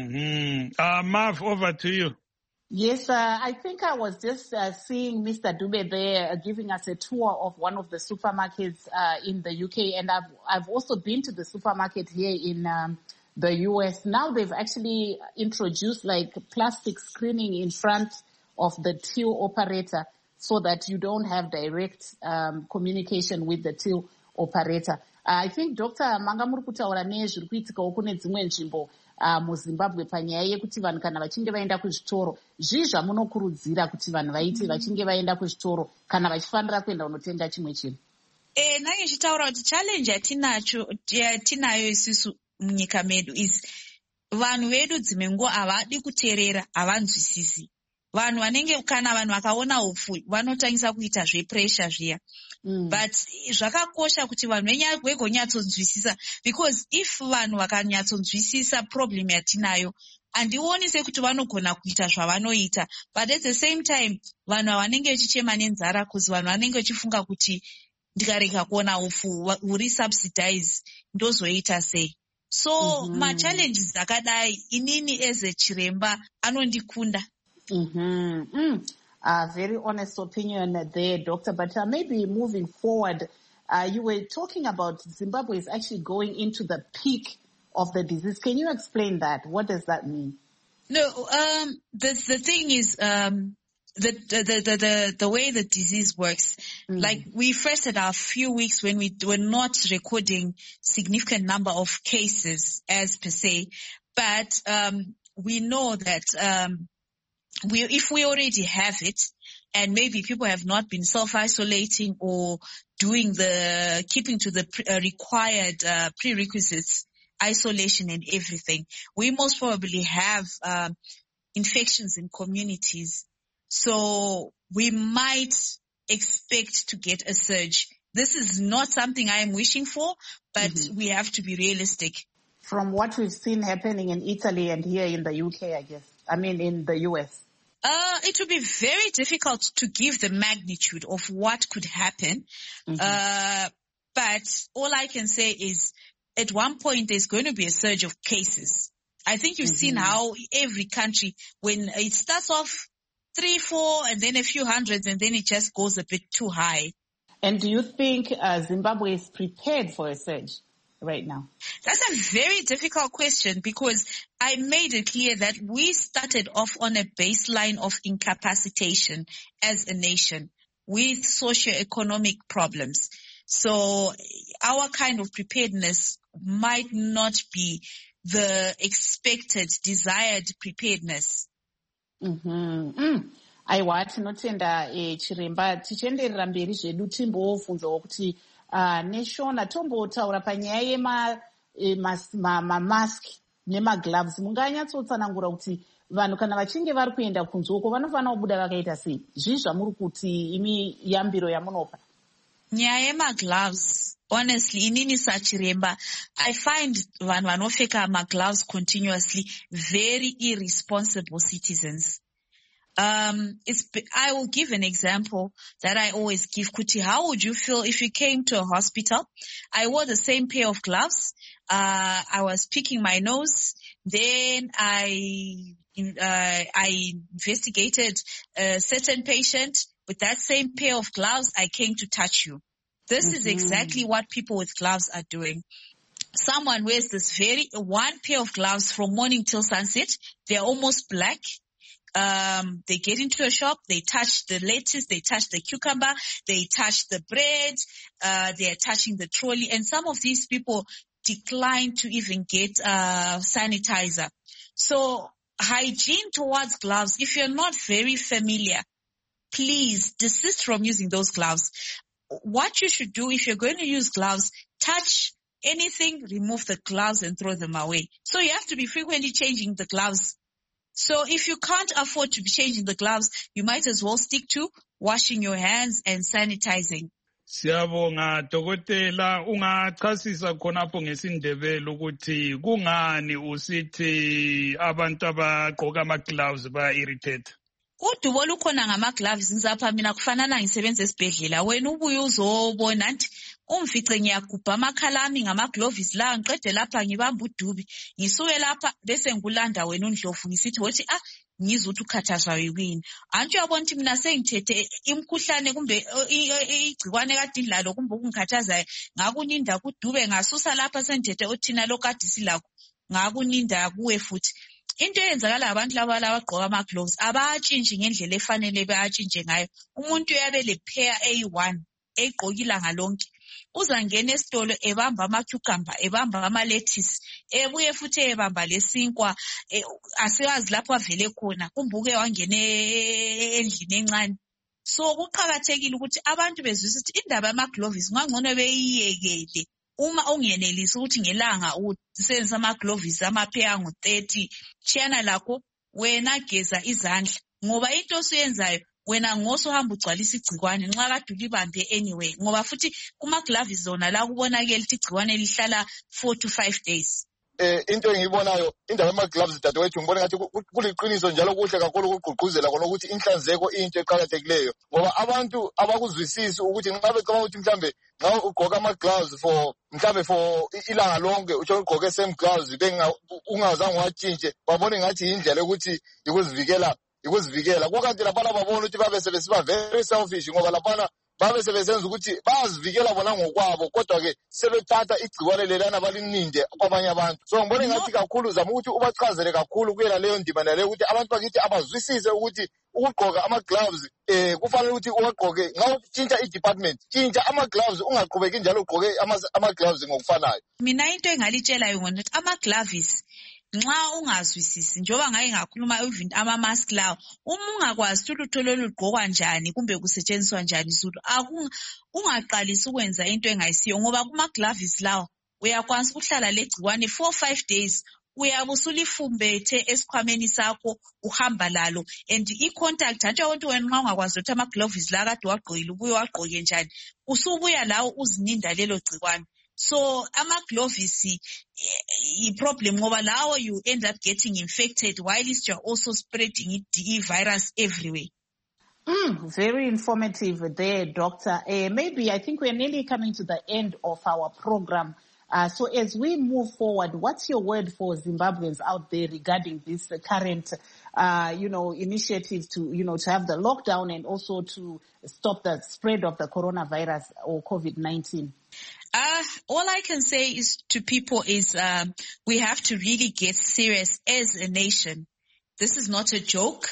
Marv, over to you. Yes, I think I was just seeing Mr. Dube there giving us a tour of one of the supermarkets in the UK, and I've also been to the supermarket here in the US. Now they've actually introduced like plastic screening in front of the till operator so that you don't have direct communication with the till operator. I think Dr. Mangamuri kutaura nezviri kuitikawo kune dzimwe nzvimbo muZimbabwe panyaya yekuti vanhu kana vachinge vaenda kuzvitoro zvii zvamunokurudzira kuti vanhu vaite vachinge vaenda kuzvitoro kana vachifanira kuenda kunotenga chimwe chinhu? Nange chitaura kuti challenge yatinayo isusu munyika medu is vanhu vedu dzimwe nguva havadi kuteerera, havanzwisisi. Vanhu vanenge kana vanhu vakaona upfu vanotangisa kuita zvepressure zviya. But zvakakosha kuti vanhu vegonyatsodzwisisa, because if vanhu vakanyatsodzwisisa problem yatinayo, handioni sekuti vanogona kuita zvavanoita. But at the same time, vanhu vanenge vachichema nenzara, kuzi vanhu vanenge vachifunga kuti ndikareka kuona upfu huri subsidize ndozoita sei. So ma-challenges akadai inini as a chiremba anondikunda. Very honest opinion there, Doctor. But maybe moving forward, you were talking about Zimbabwe is actually going into the peak of the disease. Can you explain that? What does that mean? No, the thing is, the way the disease works, like we first had our few weeks when we were not recording significant number of cases as per se, but we know that if we already have it, and maybe people have not been self-isolating or keeping to the required prerequisites, isolation and everything, we most probably have infections in communities. So we might expect to get a surge. This is not something I am wishing for, but we have to be realistic. From what we've seen happening in Italy and here in the UK, I guess. I mean, in the US. It would be very difficult to give the magnitude of what could happen. But all I can say is at one point there's going to be a surge of cases. I think you've seen how every country, when it starts off 3, 4, and then a few hundreds, and then it just goes a bit too high. And do you think Zimbabwe is prepared for a surge right now? That's a very difficult question, because I made it clear that we started off on a baseline of incapacitation as a nation with socioeconomic problems. So our kind of preparedness might not be the expected, desired preparedness. Aiwa, tinotenda chiremba. Tichienderera mberi zvedu timbobvunzawo kuti neshona tombotaura panyaya yemamask nemagloves. Munganyatsotsanangura kuti vanhu kana vachinge vari kuenda kunze uko vanofanira kubuda vakaita sei? Zvii zvamuri kuti imi yambiro yamunopa? Nyaya yemagloves, honestly, inini sachiremba, I find vanhu vanopfeka magloves continuously very irresponsible citizens. I will give an example that I always give, Kuti. How would you feel if you came to a hospital? I wore the same pair of gloves. I was picking my nose. Then I investigated a certain patient. With that same pair of gloves, I came to touch you. This is exactly what people with gloves are doing. Someone wears this one pair of gloves from morning till sunset. They're almost black. They get into a shop, they touch the lettuce, they touch the cucumber, they touch the bread, they are touching the trolley. And some of these people decline to even get sanitizer. So hygiene towards gloves, if you're not very familiar, please desist from using those gloves. What you should do, if you're going to use gloves, touch anything, remove the gloves and throw them away. So you have to be frequently changing the gloves. So if you can't afford to be changing the gloves, you might as well stick to washing your hands and sanitizing. Siyabonga dokotela, ungachasisa khonapho ngesindebele ukuthi kungani usithi abantu abagqoka ama-gloves ba-irritate? Udubo lukhona ngama-gloves ngizapha mina kufanana ngisebenza esibhedlela. Wena ubuye uzobona nti umfice ngiyagubha amakhala ami ngama-gloves la, ngiqede lapha ngibamba udubi, ngisuke lapha bese ngulanda wena uNdlovu ngisithi wothi ngizwe ukuthi ukhathazwa yini. Anti uyabona ukuthi mina sengithethe imkhuhlane kumbe igcikwane kade indlalo kumbe ukungikhathazayo, ngakuninda kudube ngasusa lapha sengithethe uthina lokade silakho, ngakuninda kuwe futhi. Into eyenzakala abantu laba abagqoka ama-gloves abatshintshi ngendlela efanele bayatshintshe ngayo. Umuntu uyabe le pair A1 egqokila ngalonke, uzangena esitolo ebamba ama-cucumber, ebamba ama-lettuce, ebuye futhi ebamba lesinkwa, asiwazi lapho avele khona, kumbuke wangena endlini encane. So kuqhakathekile ukuthi abantu bezwisise ukuthi indaba yama-gloves ngangcono beyiyekele uma ungenelisi ukuthi ngelanga usebenzisa amaglovisi amaphe angu-30 chiyana lakho wena geza izandla ngoba into osuyenzayo wena ngosuhamba ugcwalisa igcikwane nxa kade ulibambe anyway ngoba futhi kuma-gloves zona la kubonakela ukuthi igcikwane lihlala 4 to 5 days. Into engiyibonayo indaba yama-gloves dadewethu ngibona ngathi kuliqiniso njalo kuhle kakhulu ukugqugquzela khona ukuthi inhlanzeko into eqakathekileyo ngoba abantu abakuzwisisi ukuthi nxa becabanga ukuthi mhlambe nxa ugqoka ama-gloves mhlambe for ilanga lonke utsho ugqoke same gloves ungazange watshintshe babone ngathi yindlela yokuthi ukuzivikela kukanti laphana babona ukuthi babe sebesiba very selfish ngoba laphana babe sebesenza ukuthi bayazivikela bona ngokwabo kodwa-ke sebethatha igciwane lelana balininde kwabanye abantu. So ngibone ngathi kakhulu zama ukuthi ubachazele kakhulu kuyela leyo ndima naleyo ukuthi abantu bakithi abazwisise ukuthi ukugqoka ama-gloves kufanele ukuthi uwagqoke nxa utshintsha i-department tshintsha ama-gloves ungaqhubeki njalo ugqoke ama-gloves ngokufanayo. Mina into engalitshelayo ngona ukuthi ama-gloves nxa ungazwisisi njengoba ngake ngakhuluma even ama-mask lawo ungakwazi ukuthi uthole olugqokwa njani kumbe kusetshenziswa njani Zulu ungaqalisi ukwenza into engayisiyo ngoba kuma-gloves lawo uyakwanisa ukuhlala legciwane 4-5 days uyabe usulifumbethe esikhwameni sakho uhamba lalo and i-contact hatshi abantu wena nxa ungakwazi ukuthi ama-gloves la kade wagqokile ubuye wagqoke njani usubuya lawo uzininda lelo gcikwane. So ama-gloves i-problem ngoba lawo you end up getting infected while you're also spreading the virus everywhere. Very informative there, Doctor. Maybe I think we're nearly coming to the end of our program. So as we move forward, what's your word for Zimbabweans out there regarding this current, initiatives to have the lockdown and also to stop the spread of the coronavirus or COVID-19? All I can say is to people is we have to really get serious as a nation. This is not a joke.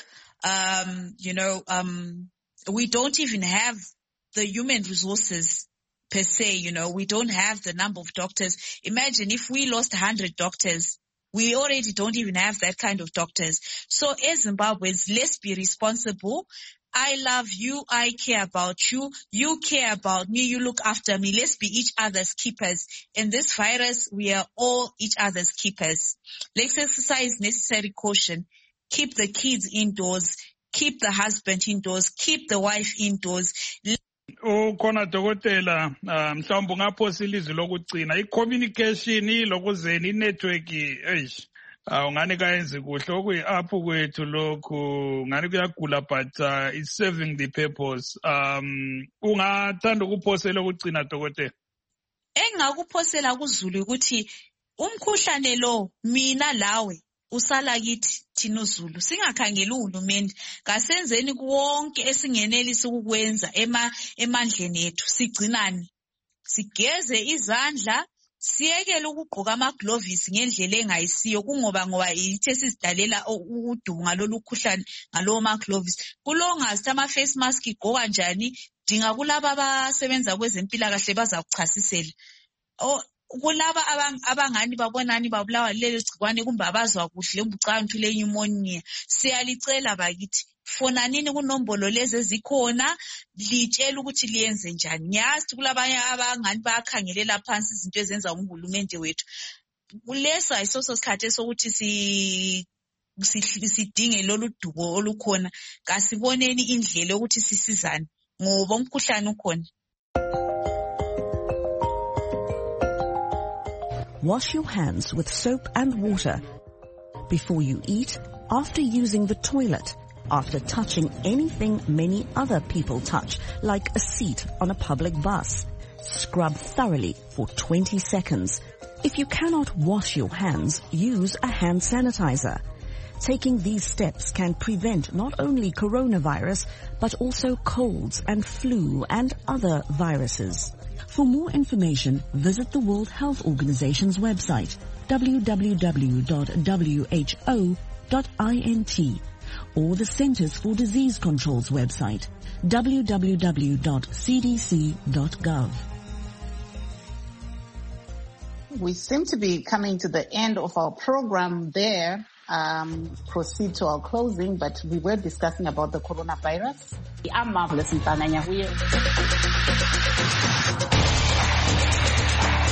We don't even have the human resources per se, we don't have the number of doctors. Imagine if we lost 100 doctors. We already don't even have that kind of doctors. So as Zimbabweans, let's be responsible. I love you. I care about you. You care about me. You look after me. Let's be each other's keepers. In this virus, we are all each other's keepers. Let's exercise necessary caution. Keep the kids indoors. Keep the husband indoors. Keep the wife indoors. Khona dokotela mhlawumbe ungaphosa ilizwi lokugcina i-communication lokuzeni i-network ungani kayenzi kuhle okuyi-aphu kwethu lokhu ngani kuyagula but it's serving the purpose. Ungathanda ukuphosela ukugcina dokotela? Engakuphosela kuZulu ukuthi umkhuhlane lo mina lawe usala kithi thina uZulu singakhangeli uhulumende kasenzeni konke esingenelisa ukukwenza emandleni ethu sigcinani sigeze izandla siyekele ukugqoka ama-gloves ngendlela engayisiyo ngoba yithe sizidalela udumo ngalolu khuhlane ngalowo ma-gloves kulongazi ama-face mask igqoka njani dinga kulaba abasebenza kwezempilakahle bazakuchasisela kulaba abangani babonani babulawa lelo gcikwane kumbe abazwa kuhle umbucantu le pneumonia siyalicela bakithi fonanini kunombolo lezi ezikhona litshela ukuthi liyenze njani. Ngiyazi kulabanye abangani bayakhangelela phansi izinto ezenza nguhulumende wethu kuleso ayisoso sikhathi sokuthi sidinge lolu dubo olukhona kasiboneni indlela yokuthi sisizane ngoba umkhuhlane ukhona. Wash your hands with soap and water before you eat, after using the toilet, after touching anything many other people touch, like a seat on a public bus. Scrub thoroughly for 20 seconds. If you cannot wash your hands, use a hand sanitizer. Taking these steps can prevent not only coronavirus, but also colds and flu and other viruses. For more information, visit the World Health Organization's website, www.who.int, or the Centers for Disease Control's website, www.cdc.gov. We seem to be coming to the end of our program there. Proceed to our closing, but we were discussing about the coronavirus. I'm Marvelous Mtana Nyahuye.